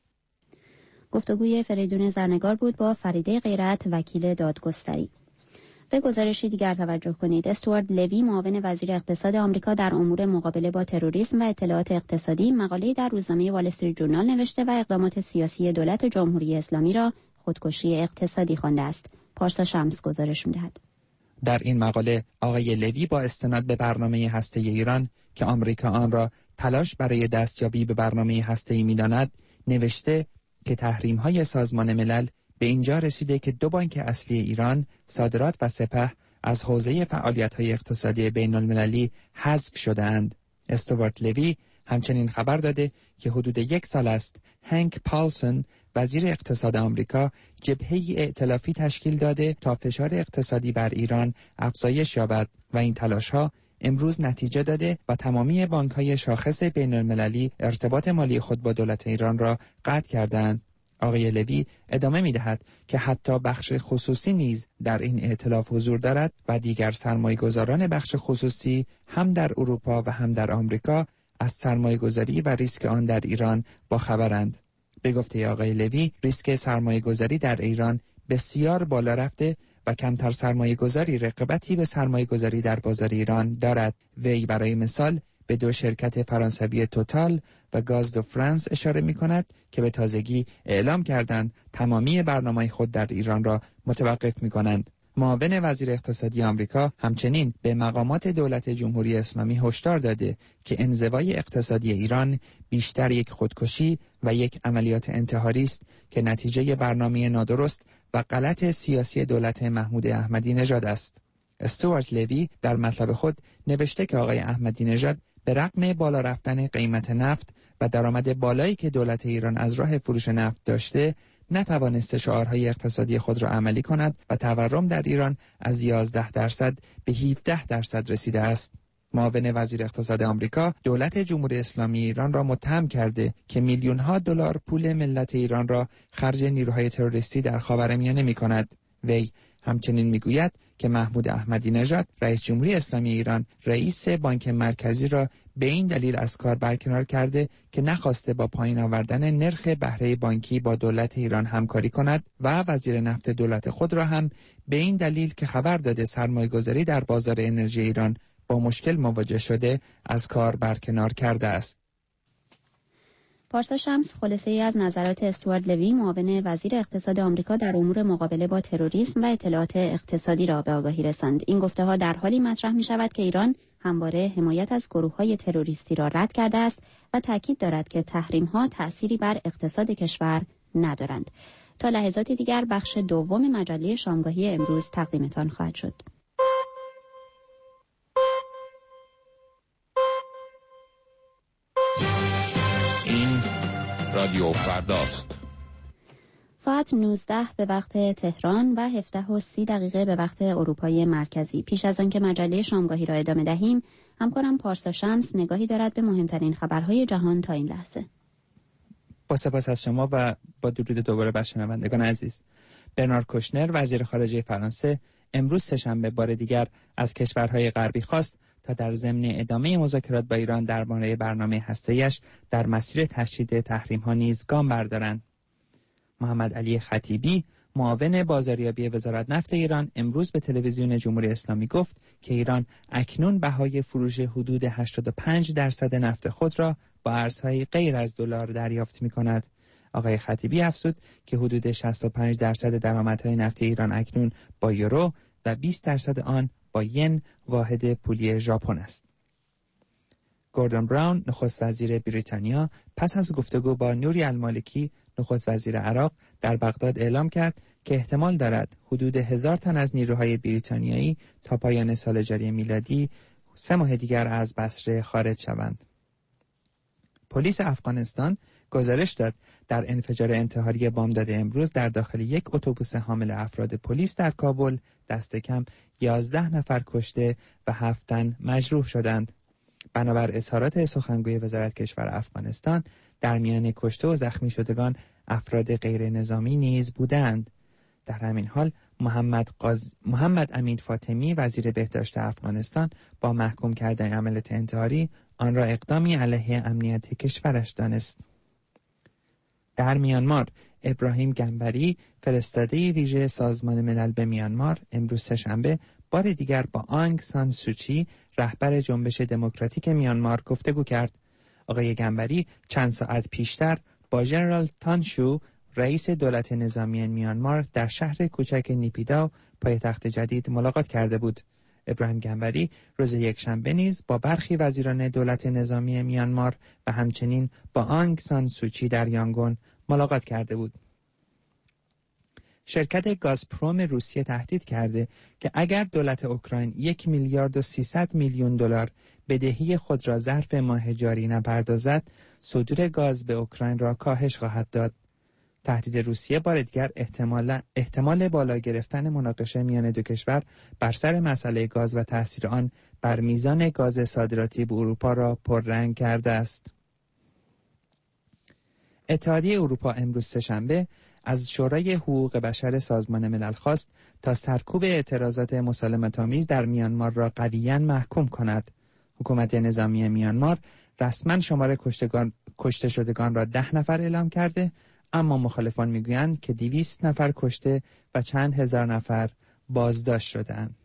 گفتگوی فریدون زرنگار بود با فریده غیرت، وکیل دادگستری. به گزارشی دیگر توجه کنید. استوارت لوی، معاون وزیر اقتصاد آمریکا در امور مقابله با تروریسم و اطلاعات اقتصادی، مقاله‌ای در روزنامه وال استریت جورنال نوشته و اقدامات سیاسی دولت جمهوری اسلامی را خودکشی اقتصادی خوانده است. پارسا شمس گزارش می‌دهد. در این مقاله آقای لوی با استناد به برنامه هسته‌ای ایران که آمریکا آن را تلاش برای دستیابی به برنامه هسته‌ای می‌داند، نوشته که تحریم‌های سازمان ملل به اینجا رسیده که دو بانک اصلی ایران، صادرات و سپه، از حوزه فعالیت‌های اقتصادی بین‌المللی حذف شده‌اند. استوارت لوی همچنین خبر داده که حدود یک سال است هنک پالسون، وزیر اقتصاد آمریکا، جبهه‌ای ائتلافی تشکیل داده تا فشار اقتصادی بر ایران افزایش یابد و این تلاش‌ها امروز نتیجه داده و تمامی بانک‌های شاخص بین‌المللی ارتباط مالی خود با دولت ایران را قطع کردند. آقای لوی ادامه می‌دهد که حتی بخش خصوصی نیز در این ائتلاف حضور دارد و دیگر سرمایه‌گذاران بخش خصوصی هم در اروپا و هم در آمریکا از سرمایه‌گذاری و ریسک آن در ایران باخبرند. به گفته آقای لوی، ریسک سرمایه‌گذاری در ایران بسیار بالا رفته و کمتر سرمایه‌گذاری رقابتی به سرمایه‌گذاری در بازار ایران دارد. وی برای مثال به دو شرکت فرانسوی توتال و گاز دو فرانس اشاره می کند که به تازگی اعلام کردند تمامی برنامه خود در ایران را متوقف می کنند. معاون وزیر اقتصادی آمریکا همچنین به مقامات دولت جمهوری اسلامی هشدار داده که انزوای اقتصادی ایران بیشتر یک خودکشی و یک عملیات انتحاری است که نتیجه برنامه نادرست و غلط سیاسی دولت محمود احمدی نژاد است. استوارت لوی در مطلب خود نوشته که آقای احمدی نژاد به رغم بالا رفتن قیمت نفت و درآمد بالایی که دولت ایران از راه فروش نفت داشته، نتوانسته شعارهای اقتصادی خود را عملی کند و تورم در ایران از یازده درصد به هفده درصد رسیده است. معاون وزیر اقتصاد آمریکا دولت جمهوری اسلامی ایران را متهم کرده که میلیون ها دلار پول ملت ایران را خرج نیروهای تروریستی در خاورمیانه می‌کند. وی همچنین میگوید که محمود احمدی نژاد رئیس جمهوری اسلامی ایران رئیس بانک مرکزی را به این دلیل از کار برکنار کرده که نخواسته با پایین آوردن نرخ بهره بانکی با دولت ایران همکاری کند و وزیر نفت دولت خود را هم به این دلیل که خبر داده سرمایه‌گذاری در بازار انرژی ایران با مشکل مواجه شده از کار برکنار کرده است. پارسا شمس خلاصه‌ای از نظرات استوارت لوی معاون وزیر اقتصاد آمریکا در امور مقابله با تروریسم و اطلاعات اقتصادی را به آگاهی رساند. این گفته‌ها در حالی مطرح می‌شود که ایران همواره حمایت از گروه‌های تروریستی را رد کرده است و تاکید دارد که تحریم‌ها تأثیری بر اقتصاد کشور ندارند. تا لحظاتی دیگر بخش دوم مجله شامگاهی امروز تقدیمتان خواهد شد. این رادیو فرداست. ساعت نوزده به وقت تهران و هفده و سی دقیقه به وقت اروپای مرکزی. پیش از آنکه مجله شامگاهی را ادامه دهیم، همکارم پارسا شمس نگاهی دارد به مهمترین خبرهای جهان تا این لحظه. با سپاس از شما و با درود دوباره بر شنوندگان عزیز. برنارد کوشنر وزیر خارجه فرانسه امروز سه‌شنبه بار دیگر از کشورهای غربی خواست تا در ضمن ادامه مذاکرات با ایران درباره برنامه هسته‌ایش در مسیر تشدید تحریم‌ها نیز گام بردارند. محمد علی خطیبی معاون بازاریابی وزارت نفت ایران امروز به تلویزیون جمهوری اسلامی گفت که ایران اکنون بهای فروش حدود هشتاد و پنج درصد نفت خود را با ارزهای غیر از دلار دریافت می‌کند. آقای خطیبی افزود که حدود شصت و پنج درصد درآمدهای نفتی ایران اکنون با یورو و بیست درصد آن با ین واحد پولی ژاپن است. گوردون براون نخست وزیر بریتانیا پس از گفتگو با نوری المالکی نخست وزیر عراق در بغداد اعلام کرد که احتمال دارد حدود هزار تن از نیروهای بریتانیایی تا پایان سال جاری میلادی سه ماه دیگر از بصره خارج شوند. پلیس افغانستان گزارش داد در انفجار انتحاری بامداد امروز در داخل یک اتوبوس حامل افراد پلیس در کابل دست کم یازده نفر کشته و هفت تن مجروح شدند. بنابر اظهارات سخنگوی وزارت کشور افغانستان در میان کشته و زخمی شدگان افراد غیر نظامی نیز بودند. در همین حال محمد, قاز... محمد امین فاطمی وزیر بهداشت افغانستان با محکوم کردن عملیات انتحاری آن را اقدامی علیه امنیت کشورش دانست. در میانمار ابراهیم گنبری فرستاده ویژه سازمان ملل به میانمار امروز سه‌شنبه بار دیگر با آنگ سان سوچی رهبر جنبش دموکراتیک میانمار گفتگو کرد. آقای گنبری چند ساعت پیشتر با ژنرال تانشو رئیس دولت نظامی میانمار در شهر کوچک نیپیداو پایتخت جدید ملاقات کرده بود. ابراهیم گنبری روز یکشنبه نیز با برخی وزیران دولت نظامی میانمار و همچنین با آنگ سان سوچی در یانگون ملاقات کرده بود. شرکت گازپروم روسیه تهدید کرده که اگر دولت اوکراین یک میلیارد و سیصد میلیون دلار بدهی خود را ظرف ماه جاری نپردازد، صدور گاز به اوکراین را کاهش خواهد داد. تهدید روسیه بار دیگر احتمال احتمال بالا گرفتن مناقشه میان دو کشور بر سر مسئله گاز و تاثیر آن بر میزان گاز صادراتی به اروپا را پررنگ کرده است. اتحادیه اروپا امروز سه‌شنبه از شورای حقوق بشر سازمان ملل خواست تا سرکوب اعتراضات مسالمت‌آمیز در میانمار را قویاً محکوم کند. حکومت نظامی میانمار رسما شمار کشتگان کشته شدگان را ده نفر اعلام کرده، اما مخالفان میگویند که دویست نفر کشته و چند هزار نفر بازداشت شدند.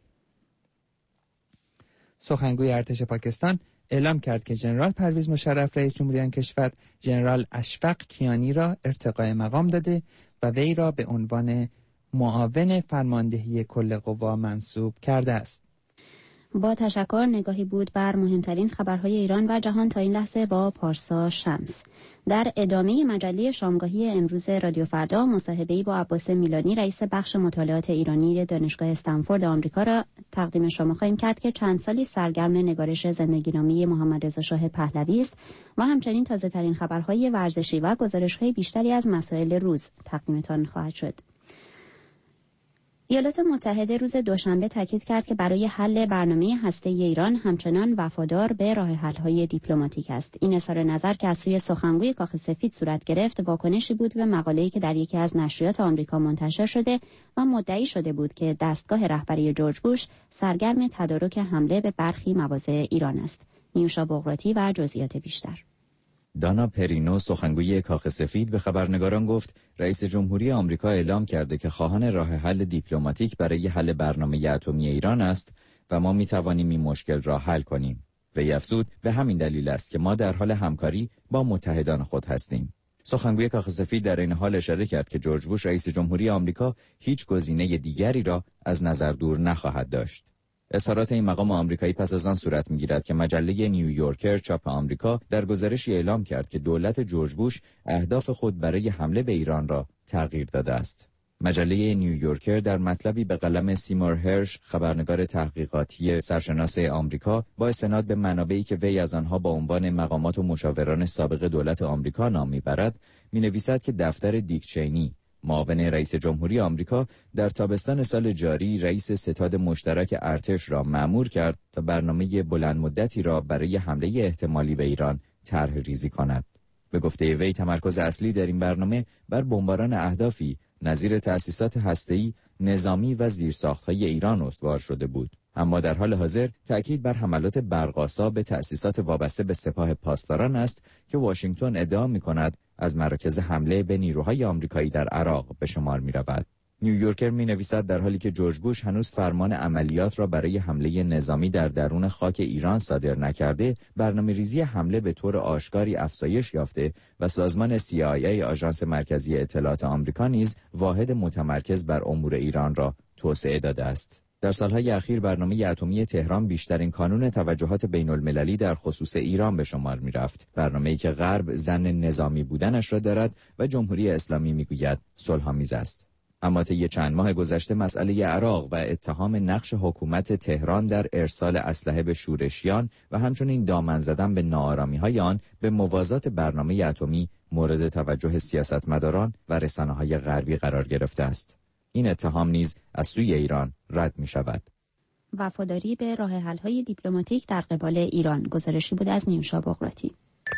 سخنگوی ارتش پاکستان اعلام کرد که ژنرال پرویز مشرف رئیس جمهوری آن کشور ژنرال اشفق کیانی را ارتقای مقام داده و وی را به عنوان معاون فرماندهی کل قوا منصوب کرده است. با تشکر نگاهی بود بر مهمترین خبرهای ایران و جهان تا این لحظه با پارسا شمس. در ادامه مجله شامگاهی امروز رادیو فردا مصاحبه‌ای با عباس میلانی رئیس بخش مطالعات ایرانی دانشگاه استنفورد آمریکا را تقدیم شما خواهیم کرد که چند سالی سرگرم نگارش زندگی‌نامه محمد رضا شاه پهلوی است و همچنین تازه‌ترین خبرهای ورزشی و گزارش‌های بیشتری از مسائل روز تقدیمتان خواهد شد. ایالات متحده روز دوشنبه تاکید کرد که برای حل برنامه هسته‌ای ایران همچنان وفادار به راه حل‌های دیپلماتیک است. این اظهار نظر که از سوی سخنگوی کاخ سفید صورت گرفت، واکنشی بود به مقاله‌ای که در یکی از نشریات آمریکا منتشر شده و مدعی شده بود که دستگاه رهبری جورج بوش سرگرم تدارک حمله به برخی مواضع ایران است. نیوشا بغراتی و جزئیات بیشتر. دانا پرینو سخنگوی کاخ سفید به خبرنگاران گفت رئیس جمهوری آمریکا اعلام کرده که خواهان راه حل دیپلماتیک برای حل برنامه اتمی ایران است و ما می توانیم این مشکل را حل کنیم. وی افزود به همین دلیل است که ما در حال همکاری با متحدان خود هستیم. سخنگوی کاخ سفید در این حال اشاره کرد که جورج بوش رئیس جمهوری آمریکا هیچ گزینه دیگری را از نظر دور نخواهد داشت. اظهارات این مقام آمریکایی پس از آن صورت می‌گیرد که مجله نیویورکر چاپ آمریکا در گزارشی اعلام کرد که دولت جورج بوش اهداف خود برای حمله به ایران را تغییر داده است. مجله نیویورکر در مطلبی به قلم سیمور هرش، خبرنگار تحقیقاتی سرشناس آمریکا، با استناد به منابعی که وی از آنها با عنوان مقامات و مشاوران سابق دولت آمریکا نام میبرد، مینویسد که دفتر دیک چینی، معاون رئیس جمهوری آمریکا، در تابستان سال جاری رئیس ستاد مشترک ارتش را مأمور کرد تا برنامه بلند مدتی را برای حمله احتمالی به ایران طرح ریزی کند. به گفته وی تمرکز اصلی در این برنامه بر بمباران اهدافی نظیر تأسیسات هسته‌ای، نظامی و زیرساخت‌های ایران استوار شده بود. اما در حال حاضر تأکید بر حملات برق‌آسا به تأسیسات وابسته به سپاه پاسداران است که واشنگتن ادعا می‌کند از مراکز حمله به نیروهای آمریکایی در عراق به شمار می‌رود. نیویورکر می‌نویسد در حالی که جورج بوش هنوز فرمان عملیات را برای حمله نظامی در درون خاک ایران صادر نکرده، برنامه‌ریزی حمله به طور آشکاری افزایش یافته و سازمان سی آی ای آژانس مرکزی اطلاعات آمریکا نیز واحد متمرکز بر امور ایران را توسعه داده است. در سالهای اخیر برنامه اتمی تهران بیشترین کانون توجهات بین‌المللی در خصوص ایران به شمار می‌رفت. برنامه‌ای که غرب ظن نظامی بودنش را دارد و جمهوری اسلامی می‌گوید صلح‌آمیز است. اما طی چند ماه گذشته مسئله عراق و اتهام نقش حکومت تهران در ارسال اسلحه به شورشیان و همچنین دامن زدن به ناآرامی‌های آن به موازات برنامه اتمی مورد توجه سیاستمداران و رسانه‌های غربی قرار گرفته است. این اتهام نیز از سوی ایران رد می‌شود. وفاداری به راه حل‌های دیپلماتیک در قبال ایران. گزارشی بود از نیوشا بغراتی.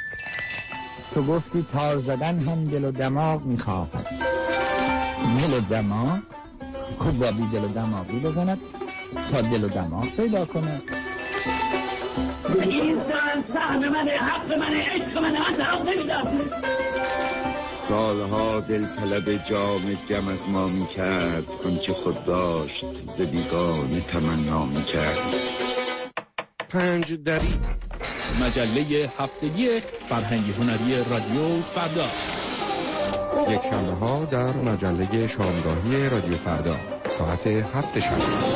تو گفتی تار زدن هم دل و دماغ می‌خواهد. دل و دماغ خود با بی دل و دماغی بزند تا دل و دماغ پیدا کند. این زن سهم منه، حق منه، عشق منه، من طرف نمیدم. سالها دل طلب جام جم از ما میکرد، آنچه خود داشت ز بیگانه تمنا میکرد. پنج دری مجله هفتگی فرهنگی هنری رادیو فردا، یک شنبه ها در مجله شامگاهی رادیو فردا ساعت هفت شب.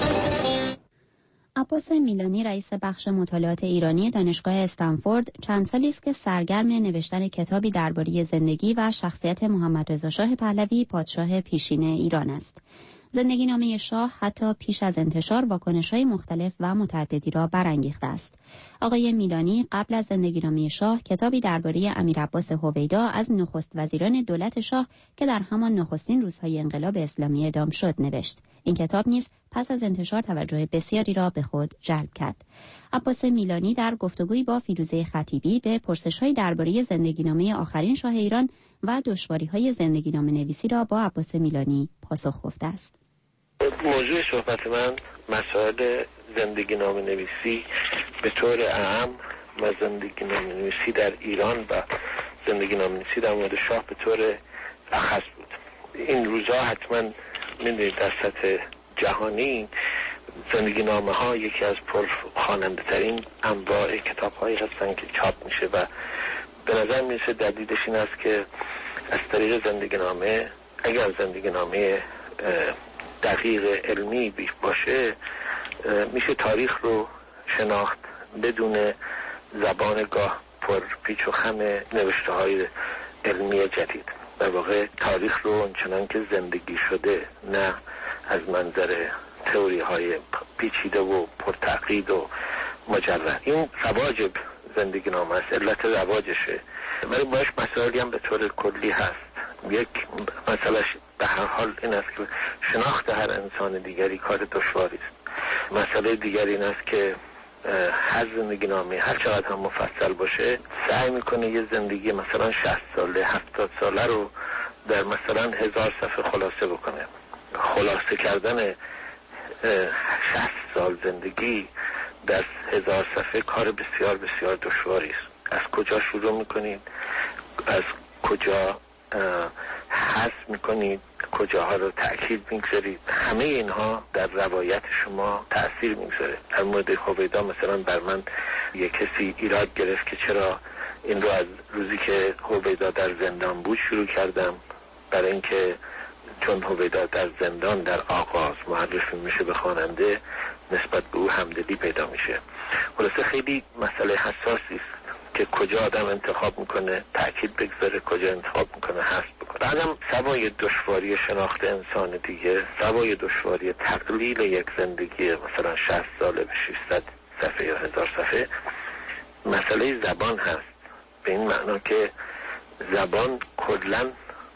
عباس میلانی رئیس بخش مطالعات ایرانی دانشگاه استنفورد چند سالی است که سرگرم نوشتن کتابی درباره زندگی و شخصیت محمد رضا شاه پهلوی پادشاه پیشین ایران است. زندگی نامه شاه حتی پیش از انتشار واکنش‌های مختلف و متعددی را برانگیخته است. آقای میلانی قبل از زندگی نامه شاه کتابی درباره امیر عباس هویدا از نخست وزیران دولت شاه که در همان نخستین روزهای انقلاب اسلامی اعدام شد نوشت. این کتاب نیز پس از انتشار توجه بسیاری را به خود جلب کرد. عباس میلانی در گفتگویی با فیروزه خطیبی به پرسش‌های درباره زندگی نامه آخرین شاه ایران و دشواری‌های زندگی نامه نویسی را با عباس میلانی پاسخ گفته است. موضوع صحبت من مسائل زندگی نامه نویسی به طور عام و زندگی نامه نویسی در ایران و زندگی نامه نویسی در مورد شاه به طور اخص بود. این روزها حتما می‌دونید در سطح جهانی زندگی نامه ها یکی از پرخواننده ترین انواع کتاب هایی هستن که چاپ میشه و به نظر میرسه دلیلش این است که از طریق زندگی نامه، اگر زندگی نامه دقیق علمی باشه، میشه تاریخ رو شناخت بدون زبان گاه پر پیچ و خم نوشته های علمی جدید. در واقع تاریخ رو اونچنان که زندگی شده، نه از منظر تئوری های پیچیده و پرتعقید و مجرد. این رواج زندگی نامه است، علت رواجشه، ولی باش مسائلی هم به طور کلی هست. یک مسئلهش به هر حال این است که شناخت هر انسان دیگری کار دشواری است. مسئله دیگری این است که هر زندگی نامه هر چقدر هم مفصل باشه سعی میکنه یه زندگی مثلا شصت ساله هفتاد ساله رو در مثلا هزار صفحه خلاصه بکنه. خلاصه کردن شصت سال زندگی در هزار صفحه کار بسیار بسیار دشواری است. از کجا شروع میکنید؟ از کجا حذف میکنید، کجاها رو تأکید میگذارید، همه اینها در روایت شما تأثیر میگذاره. در مورد هویدا مثلا بر من یک کسی ایراد گرفت که چرا این رو از روزی که هویدا در زندان بود شروع کردم، برای اینکه چون هویدا در زندان در آغاز معرفی میشه به خواننده، نسبت به او همدلی پیدا میشه. خلاصه خیلی مسئله حساسی است که کجا آدم انتخاب میکنه تأکید بگذاره، کجا انتخاب میکنه حذف بکنه. بعدم سوای دشواری شناخت انسان دیگه، سوای دشواری تقلیل یک زندگی مثلا شصت ساله به ششصد صفحه یا هزار صفحه، مسئله زبان هست. به این معنا که زبان کلاً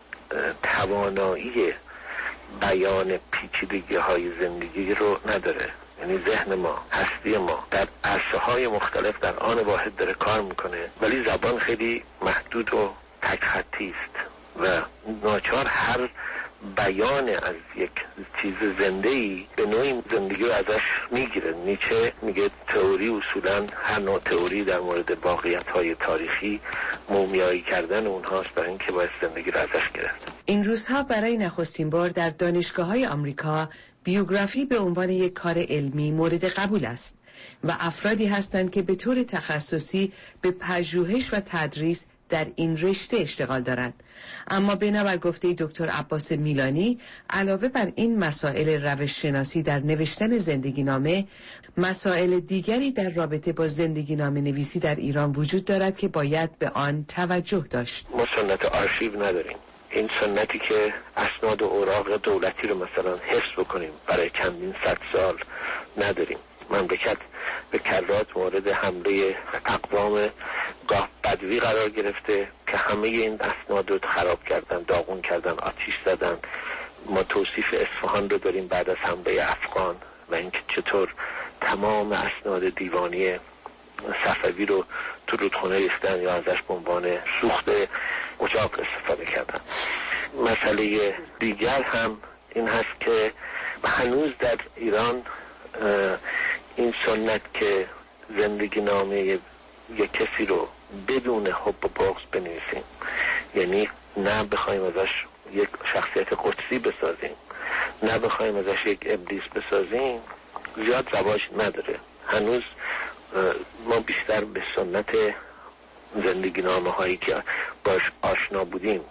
توانایی بیان پیچیدگی های زندگی رو نداره. یعنی ذهن ما، هستی ما در عرصه های مختلف در آن واحد داره کار میکنه، ولی زبان خیلی محدود و تک خطی است و ناچار هر بیان از یک چیز زنده‌ای به نوعی زندگی رو ازش میگیره. نیچه میگه تئوری اصولا هر نوع تئوری در مورد واقعیت‌های تاریخی مومیایی کردن اونهاست، برای اینکه باید زندگی رو ازش گرفت. این روزها برای نخستین بار در دانشگاه‌های آمریکا بیوگرافی به عنوان یک کار علمی مورد قبول است و افرادی هستند که به طور تخصصی به پژوهش و تدریس در این رشته اشتغال دارند. اما بنابر گفته دکتر عباس میلانی، علاوه بر این مسائل روش شناسی در نوشتن زندگی نامه، مسائل دیگری در رابطه با زندگی نامه نویسی در ایران وجود دارد که باید به آن توجه داشت. ما سنت آرشیو نداریم. این سنتی که اسناد و اوراق دولتی رو مثلا حفظ بکنیم برای چندین صد سال نداریم. مملکت به کرات مورد حمله اقوام گاه بدوی قرار گرفته که همه این اسناد رو خراب کردن، داغون کردن، آتیش زدن. ما توصیف اصفهان رو داریم بعد از حمله افغان و اینکه چطور تمام اسناد دیوانی صفوی رو تو رودخانه ریختن یا ازش به عنوان سوخت اجاق استفاده کردن. مسئله دیگر هم این هست که هنوز در ایران این سنت که زندگی نامه یک کسی رو بدون حب و بغض بنویسیم، یعنی نه بخوایم ازش یک شخصیت قدسی بسازیم، نه بخوایم ازش یک ابلیس بسازیم، زیاد رواج نداره. هنوز ما بیشتر به سنت زندگی نامه هایی که باش آشنا بودیم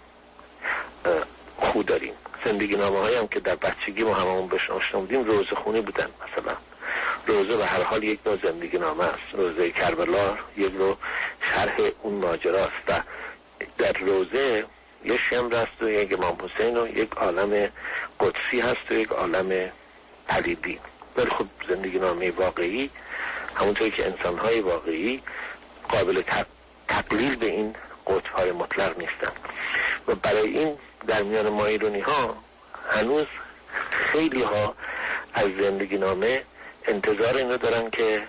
خو داریم. زندگی نامه هایی هم که در بچگی ما هممون بهش آشنا بودیم روزه خونی بودن. مثلا روزه به هر حال یک نوع زندگی نامه است. روزه کربلا یک نوع شرح اون ماجراست و در روزه یک شمر هست و یک امام حسین و یک عالم قدسی هست و یک عالم پلیدی. ولی خب زندگی نامه واقعی همونطوری که انسان‌های واقعی قابل تقلیل به این قطب‌های مطلق نیستن و برای این در میان ما ایرانی ها هنوز خیلی ها از زندگی نامه انتظار اینو دارن که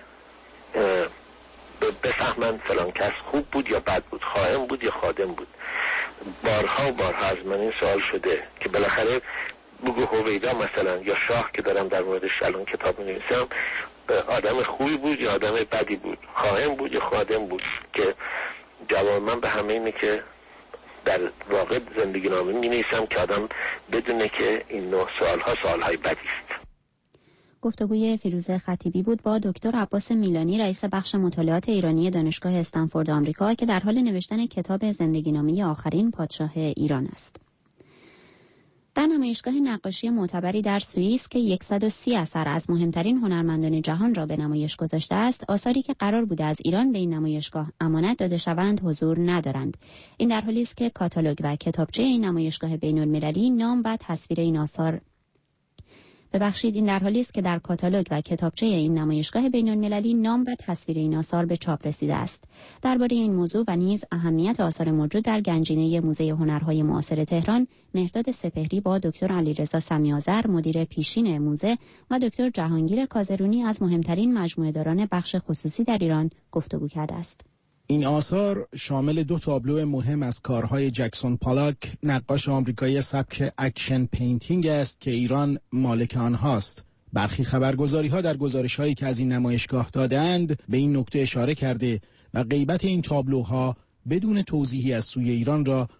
بفهمن فلان کس خوب بود یا بد بود، خائن بود یا خادم بود. بارها و بارها از من این سوال شده که بالاخره بگو هویدا مثلا یا شاه که دارم در موردش الان کتاب می‌نویسم آدم خوبی بود یا آدم بدی بود، خائن بود یا خادم بود، که جواب من به همه اینه که در واقع زندگی نامه می‌نویسم که آدم بدونه که این نوع سوال‌ها سوال‌های بدی است. گفتگوی فیروزه خطیبی بود با دکتر عباس میلانی، رئیس بخش مطالعات ایرانی دانشگاه استنفورد آمریکا که در حال نوشتن کتاب زندگی نامه آخرین پادشاه ایران است. در نمایشگاه نقاشی معتبری در سوئیس که صد و سی اثر از مهمترین هنرمندان جهان را به نمایش گذاشته است، آثاری که قرار بوده از ایران به این نمایشگاه امانت داده شوند حضور ندارند. این در حالی است که کاتالوگ و کتابچه این نمایشگاه بین‌المللی نام و تصویر این آثار ببخشید این در حالی است که در کاتالوگ و کتابچه این نمایشگاه بین‌المللی نام و تصویر این آثار به چاپ رسیده است. درباره این موضوع و نیز اهمیت آثار موجود در گنجینه موزه هنرهای معاصر تهران، مهرداد سپهری با دکتر علیرضا سمیع‌آذر مدیر پیشین موزه و دکتر جهانگیر کازرونی از مهمترین مجموعه‌داران بخش خصوصی در ایران گفتگو کرده است. این آثار شامل دو تابلو مهم از کارهای جکسون پالاک، نقاش آمریکایی سبک اکشن پینتینگ است که ایران مالک آنهاست. برخی خبرگزاری‌ها در گزارش‌هایی که از این نمایشگاه دادند به این نکته اشاره کرده و غیبت این تابلوها بدون توضیحی از سوی ایران را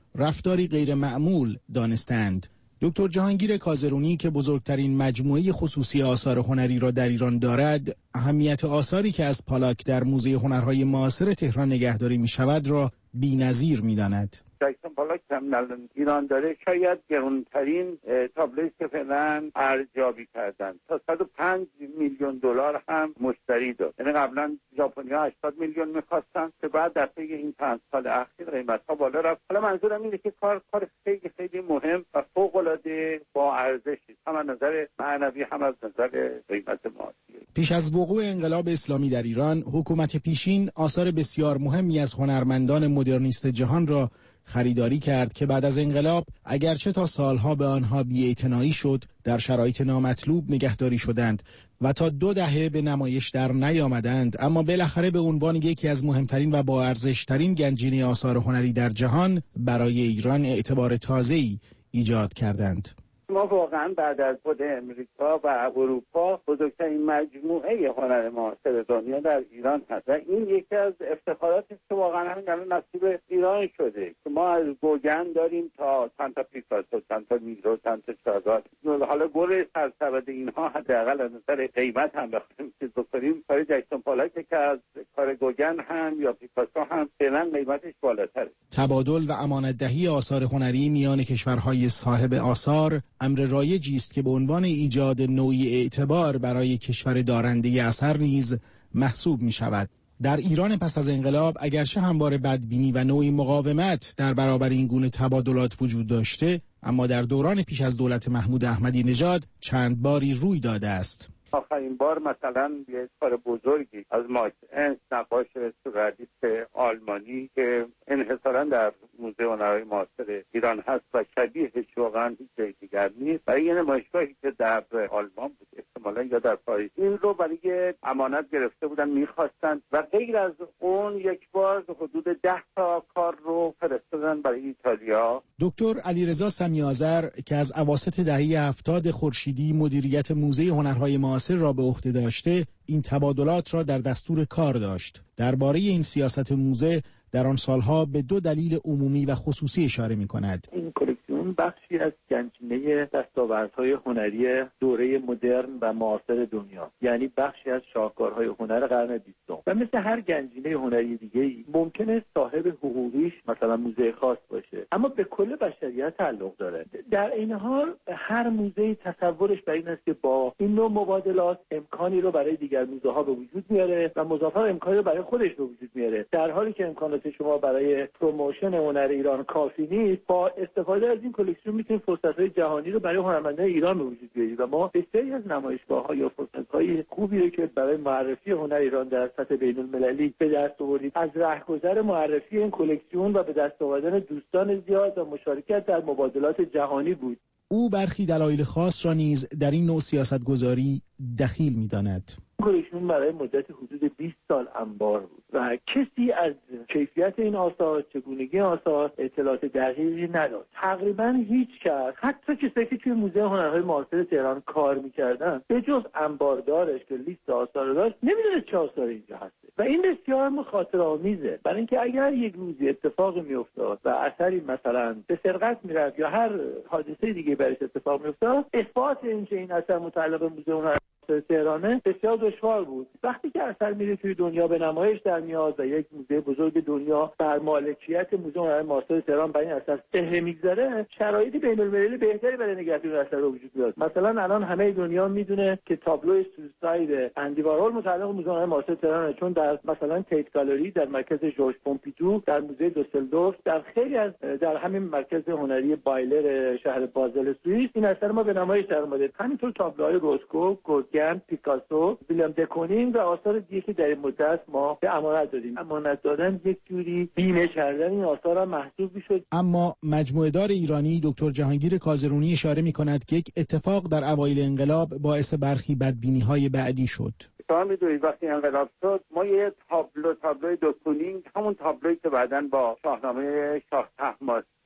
رفتاری غیر معمول دانستند. دکتر جهانگیر کازرونی که بزرگترین مجموعه خصوصی آثار هنری را در ایران دارد، اهمیت آثاری که از پالاک در موزه هنرهای معاصر تهران نگهداری می شود را بی‌نظیر می داند. جکسون پالاک هم در ایران داره شاید گرانترین تابلویی که فعلا ارزیابی کردن تا صد و پنج میلیون دلار هم مشتری داد. یعنی قبلا ژاپنی‌ها هشتاد میلیون می‌خواستن که بعد در طی این پنج سال اخیر قیمت‌ها بالا رفت. حالا منظورم اینه که کار کار خیلی خیلی مهم و فوق‌العاده با ارزشی هم از نظر معنوی هم از نظر قیمت مادی. پیش از وقوع انقلاب اسلامی در ایران، حکومت پیشین آثار بسیار مهمی از هنرمندان مدرنیست جهان را خریداری کرد که بعد از انقلاب اگرچه تا سالها به آنها بی‌اعتنایی شد، در شرایط نامطلوب نگهداری شدند و تا دو دهه به نمایش در نیامدند، اما بالاخره به عنوان یکی از مهمترین و با ارزش‌ترین گنجینه آثار هنری در جهان برای ایران اعتبار تازه‌ای ایجاد کردند. ما واقعا بعد از خود امریکا و اروپا بزرگترین مجموعه هنر معاصر دنیا در ایران هست و این یکی از افتخاراتی که واقعا همین الان نصیب ایران شده که ما از گوگن داریم تا چند تا پیکاسو، چند تا میرو، چند تا شاگال. حالا گل سرسبد اینها حداقل از نظر قیمت هم بخوایم چیز بکنیم، کار جکسون پالاک که از کار گوگن هم یا پیکاسو هم فعلا قیمتش بالاتره. تبادل و امانت‌دهی آثار هنری میان کشورهای صاحب آثار امر رایجی است که به عنوان ایجاد نوعی اعتبار برای کشور دارنده اثر نیز محسوب می شود. در ایران پس از انقلاب اگرچه همواره بدبینی و نوعی مقاومت در برابر این گونه تبادلات وجود داشته، اما در دوران پیش از دولت محمود احمدی نژاد چند باری روی داده است. آخرین بار مثلا یه کار بزرگی از مایک انس، نقاش سورئالیست آلمانی که انحصاراً در موزه هنرهای معاصر ایران هست و شبیهش واقعا هیچ جای دیگر نیست، برای یه نمایشگاهی که در آلمان بود احتمالاً یا در پاریس، این رو برای امانت گرفته بودن میخواستن و غیر از اون یک بار حدود ده تا کار رو فرستادن برای ایتالیا. دکتر علیرضا سمیع‌آذر که از اواسط دهه هفتاد خورشیدی مدیریت موزه هنرهای معاصر را به عهده داشته، این تبادلات را در دستور کار داشت. درباره این سیاست موزه در آن سالها به دو دلیل عمومی و خصوصی اشاره می‌کند. این کلکسیون بخشی از گنجینه دستاوردهای هنری دوره مدرن و معاصر دنیا، یعنی بخشی از شاهکارهای هنر قرن بیستم و مثل هر گنجینه هنری دیگه‌ای ممکنه صاحب حقوقیش مثلا موزه خاص باشه، اما به کل بشریت تعلق داره. در این حال هر موزه تصورش بر این است که با این نوع مبادلات امکانی رو برای دیگر موزه‌ها به وجود میاره و مضافاً امکانی رو برای خودش به وجود میاره، در حالی که امکانات شما برای پروموشن هنر ایران کافی نیست. با استفاده از این کلکسیون میتونید فرصت‌های جهانی رو برای هنرمندان ایران به وجود بیارید و ما بسیاری از نمایشگاه‌ها یا فرصت‌های خوبی رو که برای معرفی هنر ایران در سطح بین‌المللی به دست آوردید از رهگذر معرفی این کلکسیون و به دست آوردن دوستان زیاد و مشارکت در مبادلات جهانی بود. او برخی دلایل خاص را نیز در این نوع سیاست‌گذاری دخیل می‌داند. کلکسیون برای مدت حدود بیست سال انبار بود و کسی از کیفیت این آثار، چگونگی آثار اطلاعات دقیقی نداشت. تقریبا هیچ کس، حتی کسی که توی موزه هنرهای معاصر تهران کار می‌کردن، به جز انباردارش که لیست آثار رو داشت، نمی‌دونه چه آثاری اینجا هست. و این بسیار مخاطره‌آمیزه، برای اینکه اگر یک روزی اتفاقی می‌افتاد و اثری مثلا به سرقت می‌رفت یا هر حادثه دیگه برایش اتفاق می‌افتاد، اثبات اینکه این اثر متعلق به موزه هنر تهرانه بسیار دشوار بود. وقتی که اثر میره توی دنیا به نمایش در میاد و یک موزه بزرگ دنیا بر مالکیت موزه هنر معاصر تهران برای این اثر ته میگذاره، شرایط بین‌المللی بهتری برای نگهداری اثر رو وجود میاد. مثلا الان همه دنیا میدونه که تابلو سوساید اندی وارهول متعلق به موزه هنر معاصر تهرانه، چون در مثلا تیت گالری در مرکز ژورژ پومپیدو، در موزه دوسلدورف، در خیلی از در همین مرکز هنری بایلر شهر بازل سوئیس این اثر ما به نمایش در اومده. همینطور تابلوهای روسکو، گوگن، پیکاسو، ویلیام دکونینگ و آثار دیگه که در این مدت ما به امانت دادیم. امانت دادن یک جوری بیمه کردن این آثار هم محسوب میشد. اما مجموعه دار ایرانی دکتر جهانگیر کازرونی اشاره می‌کند که یک اتفاق در اوایل انقلاب باعث برخی بدبینی‌های بعدی شد. شما می‌دونید وقتی انقلاب شد ما یه تابلو تابلوی دکونینگ، همون تابلویی که بعداً با شاهنامه شاه طهماسبی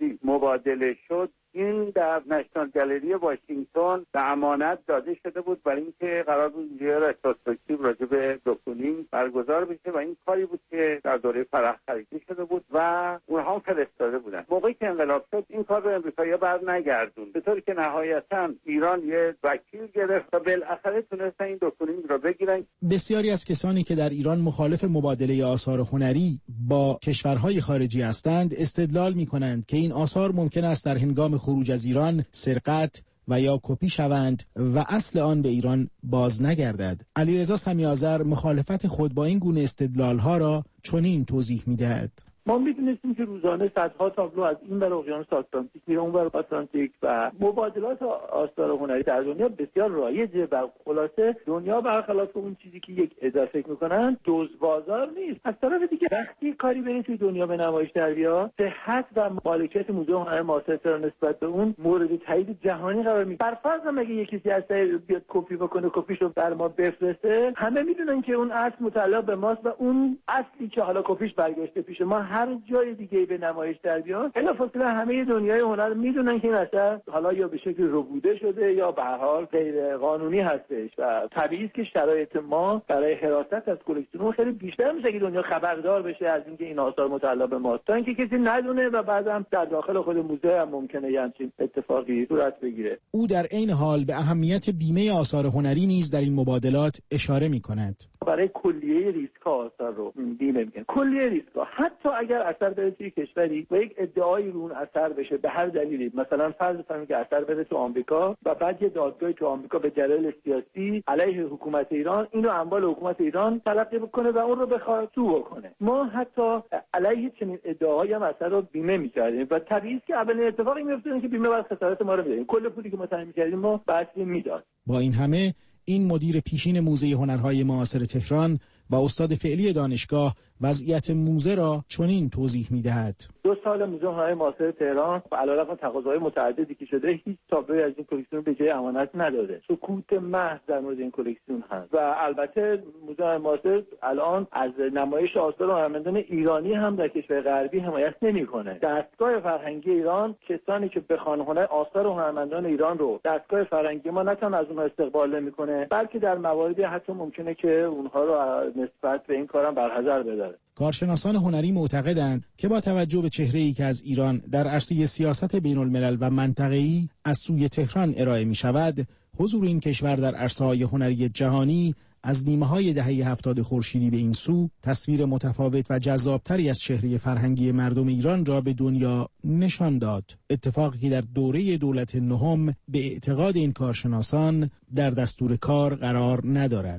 انگلیسی مبادله شد، این در نشنال گالری واشنگتن به امانت داده شده بود برای اینکه قرار بود یه رتروسپکتیو راجع به دکونینگ برگزار بشه و این کاری بود که در دوره فرح خریده شده بود و اونها هم فرستاده بودن. موقعی که انقلاب شد این کار رو امریکایی‌ها بر نگردون، به طوری که نهایتاً ایران یه وکیل گرفت و بالاخره تونستن این دکونینگ رو بگیرن. بسیاری از کسانی که در ایران مخالف مبادله آثار هنری با کشورهای خارجی هستند استدلال می‌کنند که این آثار ممکن است در هنگام خروج از ایران سرقت و یا کپی شوند و اصل آن به ایران باز نگردد. علیرضا سمیع‌آذر مخالفت خود با این گونه استدلال‌ها را چنین توضیح می‌دهد. ما میدونستیم که روزانه صدها تابلو از این ور اقیانوس آتلانتیک میره اون ور آتلانتیک و مبادلات آثار هنری در دنیا بسیار رایجه و خلاصه دنیا برخلاف اون چیزی که یک عده فکر میکنن دزد بازار نیست. از طرف دیگه وقتی کاری برین توی دنیا به نمایش در بیاد، صحت و مالکیت موزه هنر معاصر تهران نسبت به اون مورد تایید جهانی قرار میگیره. بر فرض هم اگه یکی از بیاد کپی بکنه، کپیشو بر ما بفرسته، همه میدونن که اون اصل متعلق به ماست و اون اصلی که حالا کپیش برگشته پیش ما هر جای دیگه به نمایش در بیاد، بلافاصله همه دنیای هنر میدونن که این اثر حالا یا به شکل ربوده شده یا به هر حال غیر قانونی هستش و طبیعی است که شرایط ما برای حراست از کلکسیون خیلی بیشتر میشه که دنیا خبردار بشه از اینکه این آثار متعلق به ماست تا اینکه کسی ندونه و بعدم در داخل خود موزه هم ممکنه یه همچین اتفاقی صورت بگیره. او در عین حال به اهمیت بیمه آثار هنری نیز در این مبادلات اشاره می‌کند. برای کلیه ریسک آثار رو بیمه میگن. کلیه ریسک حتی اگر اثر بره توی کشوری و یک ادعایی رو اون اثر بشه به هر دلیلی، مثلا فرض کنیم که اثر بره تو آمریکا و بعد یه دادگاهی تو آمریکا به دلایل سیاسی علیه حکومت ایران اینو اموال حکومت ایران تلقی بکنه و اون رو بخواد تو بکنه، ما حتی علیه چنین ادعاهایی هم اثر رو بیمه می‌کردیم و طبیعی است که اولین اتفاقی میفته که بیمه بر خسارت ما رو می‌ده. کل پولی که ما تعیین می‌کردیم ما بحثی میداد. با این همه این مدیر پیشین موزه هنرهای معاصر تهران و استاد فعلی دانشگاه وضعیت موزه را چنین توضیح می‌دهد. دو سال موزه هنرهای معاصر تهران علیرغم تقاضاهای متعددی که شده هیچ تابلوی از این کلکسیون به جای امانت نداده. سکوت محض در مورد این کلکسیون هست و البته موزه هنرهای معاصر الان از نمایش آثار هنرمندان ایرانی هم در کشور غربی حمایت نمی‌کنه. دستگاه فرهنگی ایران کسانی که بخوان هنر آثار هنرمندان ایران رو دستگاه فرهنگی ما نه تنها از اونها استقبال نمی‌کنه بلکه در مواردی حتی ممکنه که اونها رو نسبت به این کارم برحذر بداره. کارشناسان هنری معتقدند که با توجه به چهره‌ای که از ایران در عرصه سیاست بین الملل و منطقه‌ای از سوی تهران ارائه می شود، حضور این کشور در عرصه‌های هنری جهانی از نیمه‌های دهه هفتاد خورشیدی به این سو تصویر متفاوت و جذابتری از چهره فرهنگی مردم ایران را به دنیا نشان داد. اتفاقی که در دوره دولت نهم به اعتقاد این کارشناسان در دستور کار قرار ندارد.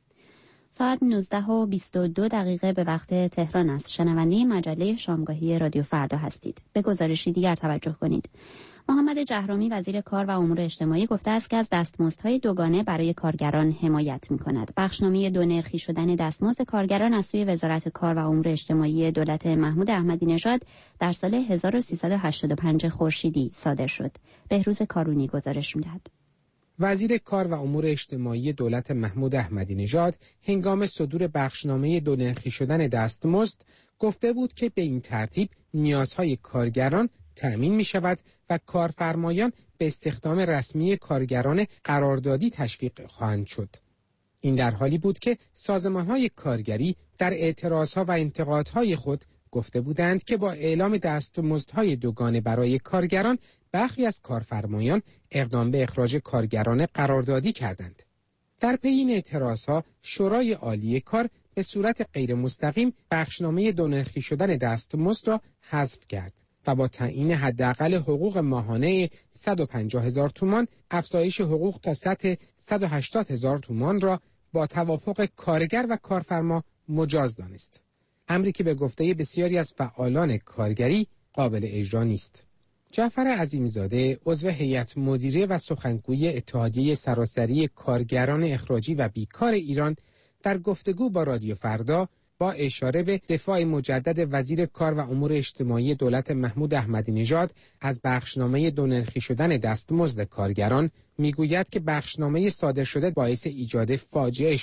ساعت نوزده و بیست و دو دقیقه به وقت تهران است. شنونده مجله شامگاهی رادیو فردا هستید. به گزارشی دیگر توجه کنید. محمد جهرومی وزیر کار و امور اجتماعی گفته است که از دستمزدهای دوگانه برای کارگران حمایت می‌کند. بخشنامه دو نرخی شدن دستمزد کارگران از سوی وزارت کار و امور اجتماعی دولت محمود احمدی نژاد در سال هزار و سیصد و هشتاد و پنج خورشیدی صادر شد. بهروز کارونی گزارش می‌دهد. وزیر کار و امور اجتماعی دولت محمود احمدی نژاد هنگام صدور بخشنامه دو نرخی شدن دستمزد گفته بود که به این ترتیب نیازهای کارگران تأمین می شود و کارفرمایان به استخدام رسمی کارگران قراردادی تشویق خواهند شد. این در حالی بود که سازمان‌های کارگری در اعتراضها و انتقادهای خود گفته بودند که با اعلام دستمزدهای دوگانه برای کارگران برخی از کارفرمایان اقدام به اخراج کارگران قراردادی کردند. در پی این اعتراضها شورای عالی کار به صورت غیر مستقیم بخشنامه دو نرخی شدن دستمزد را حذف کرد و با تعیین حداقل حقوق ماهانه صد و پنجاه هزار تومان افزایش حقوق تا سطح صد و هشتاد هزار تومان را با توافق کارگر و کارفرما مجاز دانست. امری که به گفته بسیاری از فعالان کارگری قابل اجرا نیست. جعفر عظیمزاده عضو هیئت مدیره و سخنگوی اتحادیه سراسری کارگران اخراجی و بیکار ایران در گفتگو با رادیو فردا با اشاره به دفاع مجدد وزیر کار و امور اجتماعی دولت محمود احمدی نژاد از بخشنامه دو نرخی شدن دستمزد کارگران میگوید که بخشنامه صادر شده باعث ایجاد فاجعه شد.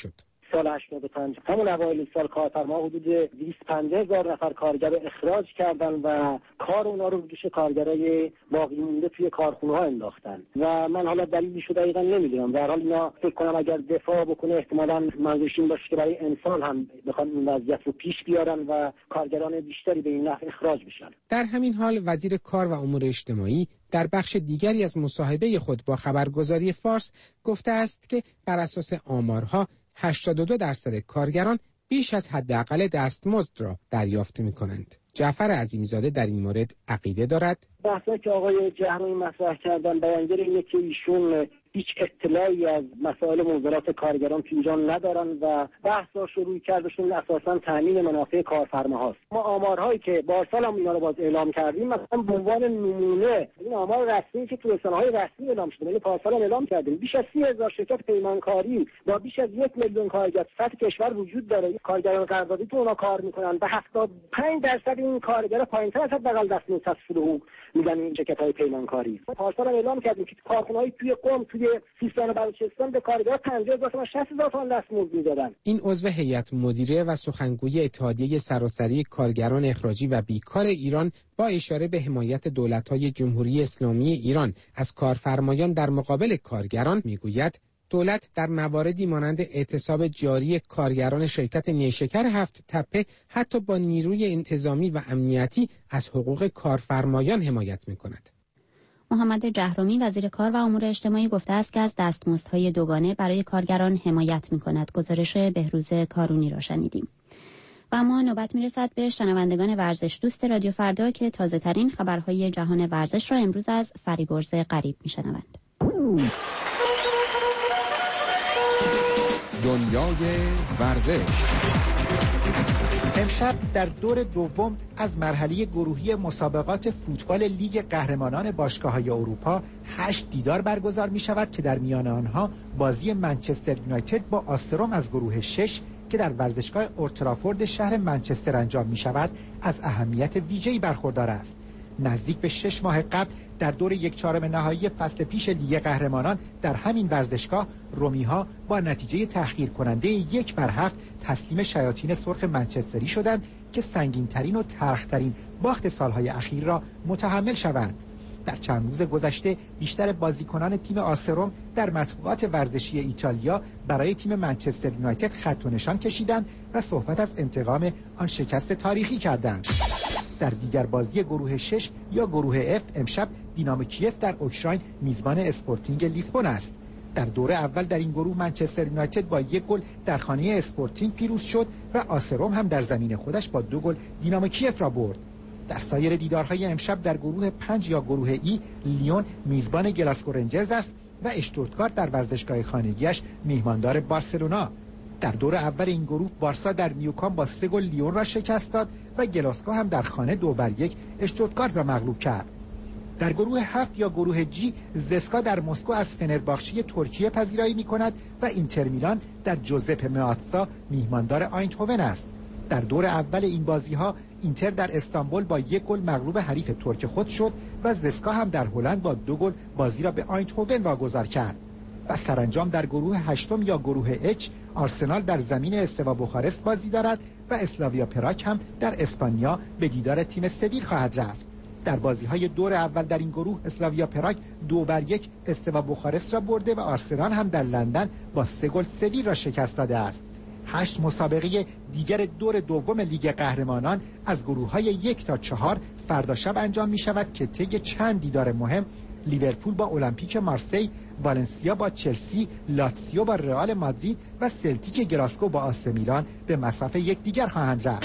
سال هشتاد و پنج همون اوایل سال کارفرما حدود دویست و پنجاه هزار نفر کارگر اخراج کردن و کار اونا رو دوش کارگرای باقی مونده توی کارخونه ها انداختن و من حالا دلیلش رو دقیقاً نمیدونم. در حال اینا فکر کنم اگر دفاع بکنه احتمالاً منظورش این باشه که برای انسان هم بخوان این وضعیت رو پیش بیارن و کارگران بیشتری به این نحو اخراج بشن. در همین حال وزیر کار و امور اجتماعی در بخش دیگری از مصاحبه خود با خبرگزاری فارس گفته است که بر اساس آمارها هشتاد و دو درصد کارگران بیش از حداقل دستمزد را دریافت می‌کنند. جعفر عظیمی‌زاده در این مورد عقیده دارد. بحثی که آقای جهرمی مطرح کردن بیانگر اینه که ایشون هیچ اطلاعی از مسائل موزلات کارگران تو ایران ندارن و بحثا شروع کردشون اساساً تامین منافع کارفرماهاست. ما آمارهایی که با سال هم اینا رو باز اعلام کردیم مثلا به عنوان نمونه این آمار رسمی که تو رسانه‌های رسمی اعلام شده، یعنی پارسال هم اعلام کردیم بیش از سی هزار شرکت پیمانکاری با بیش از یک میلیون کارگر سطح کشور وجود داره. کارگران قراردادی تو اونا کار میکنن و هفتاد و پنج درصد این کارگرا پایین‌تر از حداقل دستمزد تصفیه حقوق میدن این شرکت‌های پیمانکاری. پارسال هم اعلام کردیم که کارخونه‌های توی قم توی سیستان و بلوچستان به کارگرها پنجاه هزار تا شصت هزار تومان دستمزد میدادن. این عضو هیئت مدیره و سخنگوی اتحادیه سراسری کارگران اخراجی و بیکار ایران با اشاره به حمایت دولت‌های جمهوری اسلامی ایران از کارفرمایان در مقابل کارگران میگوید دولت در مواردی مانند اعتصاب جاری کارگران شرکت نیشکر هفت تپه حتی با نیروی انتظامی و امنیتی از حقوق کارفرمایان حمایت می‌کند. محمد جهرمی وزیر کار و امور اجتماعی گفته است که از دستمزدهای دوگانه برای کارگران حمایت می‌کند. گزارش بهروز کارونی را شنیدیم. و اما نوبت می‌رسد به شنوندگان ورزش دوست رادیو فردا که تازه‌ترین خبرهای جهان ورزش را امروز از فریبرز غریب می‌شنوند. دنیای ورزش. امشب در دور دوم از مرحله گروهی مسابقات فوتبال لیگ قهرمانان باشگاه‌های اروپا هشت دیدار برگزار می‌شود که در میان آنها بازی منچستر یونایتد با آستروم از گروه شش که در ورزشگاه اولترافورد شهر منچستر انجام می‌شود از اهمیت ویژه‌ای برخوردار است. نزدیک به شش ماه قبل در دور یک چهارم نهایی فصل پیش لیگ قهرمانان در همین ورزشگاه رومی‌ها با نتیجه تأخیر کننده یک بر هفت تسلیم شیاطین سرخ منچستری شدند که سنگین‌ترین و تلخ‌ترین باخت سالهای اخیر را متحمل شوند. در چند روز گذشته بیشتر بازیکنان تیم آستروم در مطبوعات ورزشی ایتالیا برای تیم منچستر یونایتد خط و نشان کشیدند و صحبت از انتقام آن شکست تاریخی کردند. در دیگر بازی گروه شش یا گروه اف امشب دینامو کیف در اوکراین میزبان اسپورتینگ لیسبون است. در دور اول در این گروه منچستر یونایتد با یک گل در خانه اسپورتینگ پیروز شد و آستروم هم در زمین خودش با دو گل دینامو کیف را برد. در سایر دیدارهای امشب در گروه پنج یا گروه ای لیون میزبان گلاسکو رنجرز است و اشتوتگارت در ورزشگاه خانگیش میهماندار بارسلونا. در دور اول این گروه بارسا در نیوکام با سه گل لیون را شکست داد و گلاسکو هم در خانه دو بر یک اشتوتگارت را مغلوب کرد. در گروه هفت یا گروه جی زسکا در مسکو از فنرباخچه ترکیه پذیرایی می کند و اینتر میلان در جوزپه مئاتسا میهماندار آینتهوون است. در دور اول این بازی ها اینتر در استانبول با یک گل مغلوب حریف ترک خود شد و زسکا هم در هلند با دو گل بازی را به آینتهوون واگذار کرد. و سرانجام در گروه هشتم یا گروه اچ آرسنال در زمین استوا بوخارست بازی دارد و اسلاویا پراگ هم در اسپانیا به دیدار تیم سویل خواهد رفت. در بازی‌های دور اول در این گروه اسلاویا پراگ دو بر یک استوا بوخارست را برده و آرسنال هم در لندن با سه گل سویل را شکست داده است. هشت مسابقه دیگر دور دوم لیگ قهرمانان از گروه‌های یک تا چهار فردا شب انجام می‌شود که طی چند دیدار مهم لیورپول با المپیک مارسی، والنسیا با چلسی، لاتسیو با رئال مادرید و سلتیک گلاسکو با آسه میلان به مصاف یکدیگر خواهند رفت.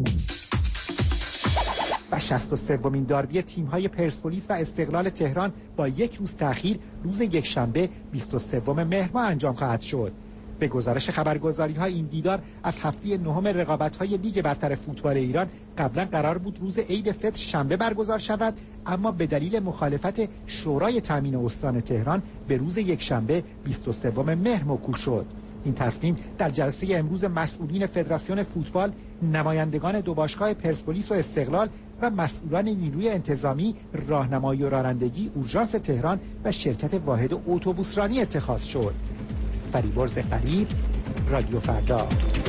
و شصت و سومین داربی تیم‌های پرسپولیس و استقلال تهران با یک روز تأخیر روز یکشنبه بیست و سوم مهر ماه انجام خواهد شد. به گزارش خبرگزاری‌ها این دیدار از هفته نهم رقابت‌های لیگ برتر فوتبال ایران قبلا قرار بود روز عید فطر شنبه برگزار شود، اما به دلیل مخالفت شورای تامین استان تهران به روز یکشنبه بیست و سوم مهر موکول شد. این تصمیم در جلسه امروز مسئولین فدراسیون فوتبال، نمایندگان دو باشگاه پرسپولیس و استقلال و مسئولان نیروی انتظامی، راهنمایی و رانندگی اورژانس تهران و شرکت واحد اتوبوسرانی اتخاذ شد. فریبرز غریب، رادیو فردا.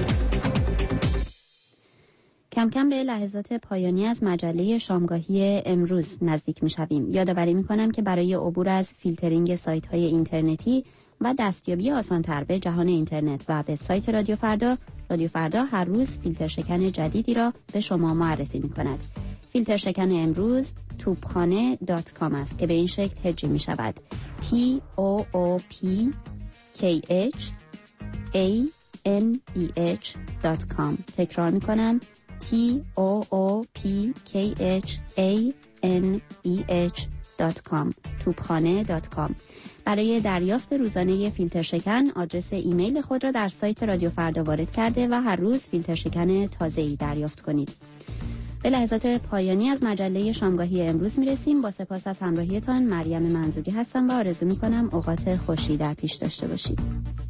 کم کم به لحظات پایانی از مجله شامگاهی امروز نزدیک می‌شویم. یادآوری می‌کنم که برای عبور از فیلترینگ سایت‌های اینترنتی و دستیابی آسان‌تر به جهان اینترنت و به سایت رادیو فردا، رادیو فردا هر روز فیلتر شکن جدیدی را به شما معرفی می‌کند. فیلتر شکن امروز توپخانه دات کام است که به این شکل هجی می‌شود. T O O P K H A N E H دات کام. تکرار می‌کنم T O O P K H A N E H دات کام. توپخانه دات کام. برای دریافت روزانه فیلتر شکن آدرس ایمیل خود را در سایت رادیو فردا وارد کرده و هر روز فیلتر شکن تازه‌ای دریافت کنید. به لحظات پایانی از مجله شامگاهی امروز میرسیم. با سپاس از همراهیتان مریم منظوری هستم و آرزو میکنم اوقات خوشی در پیش داشته باشید.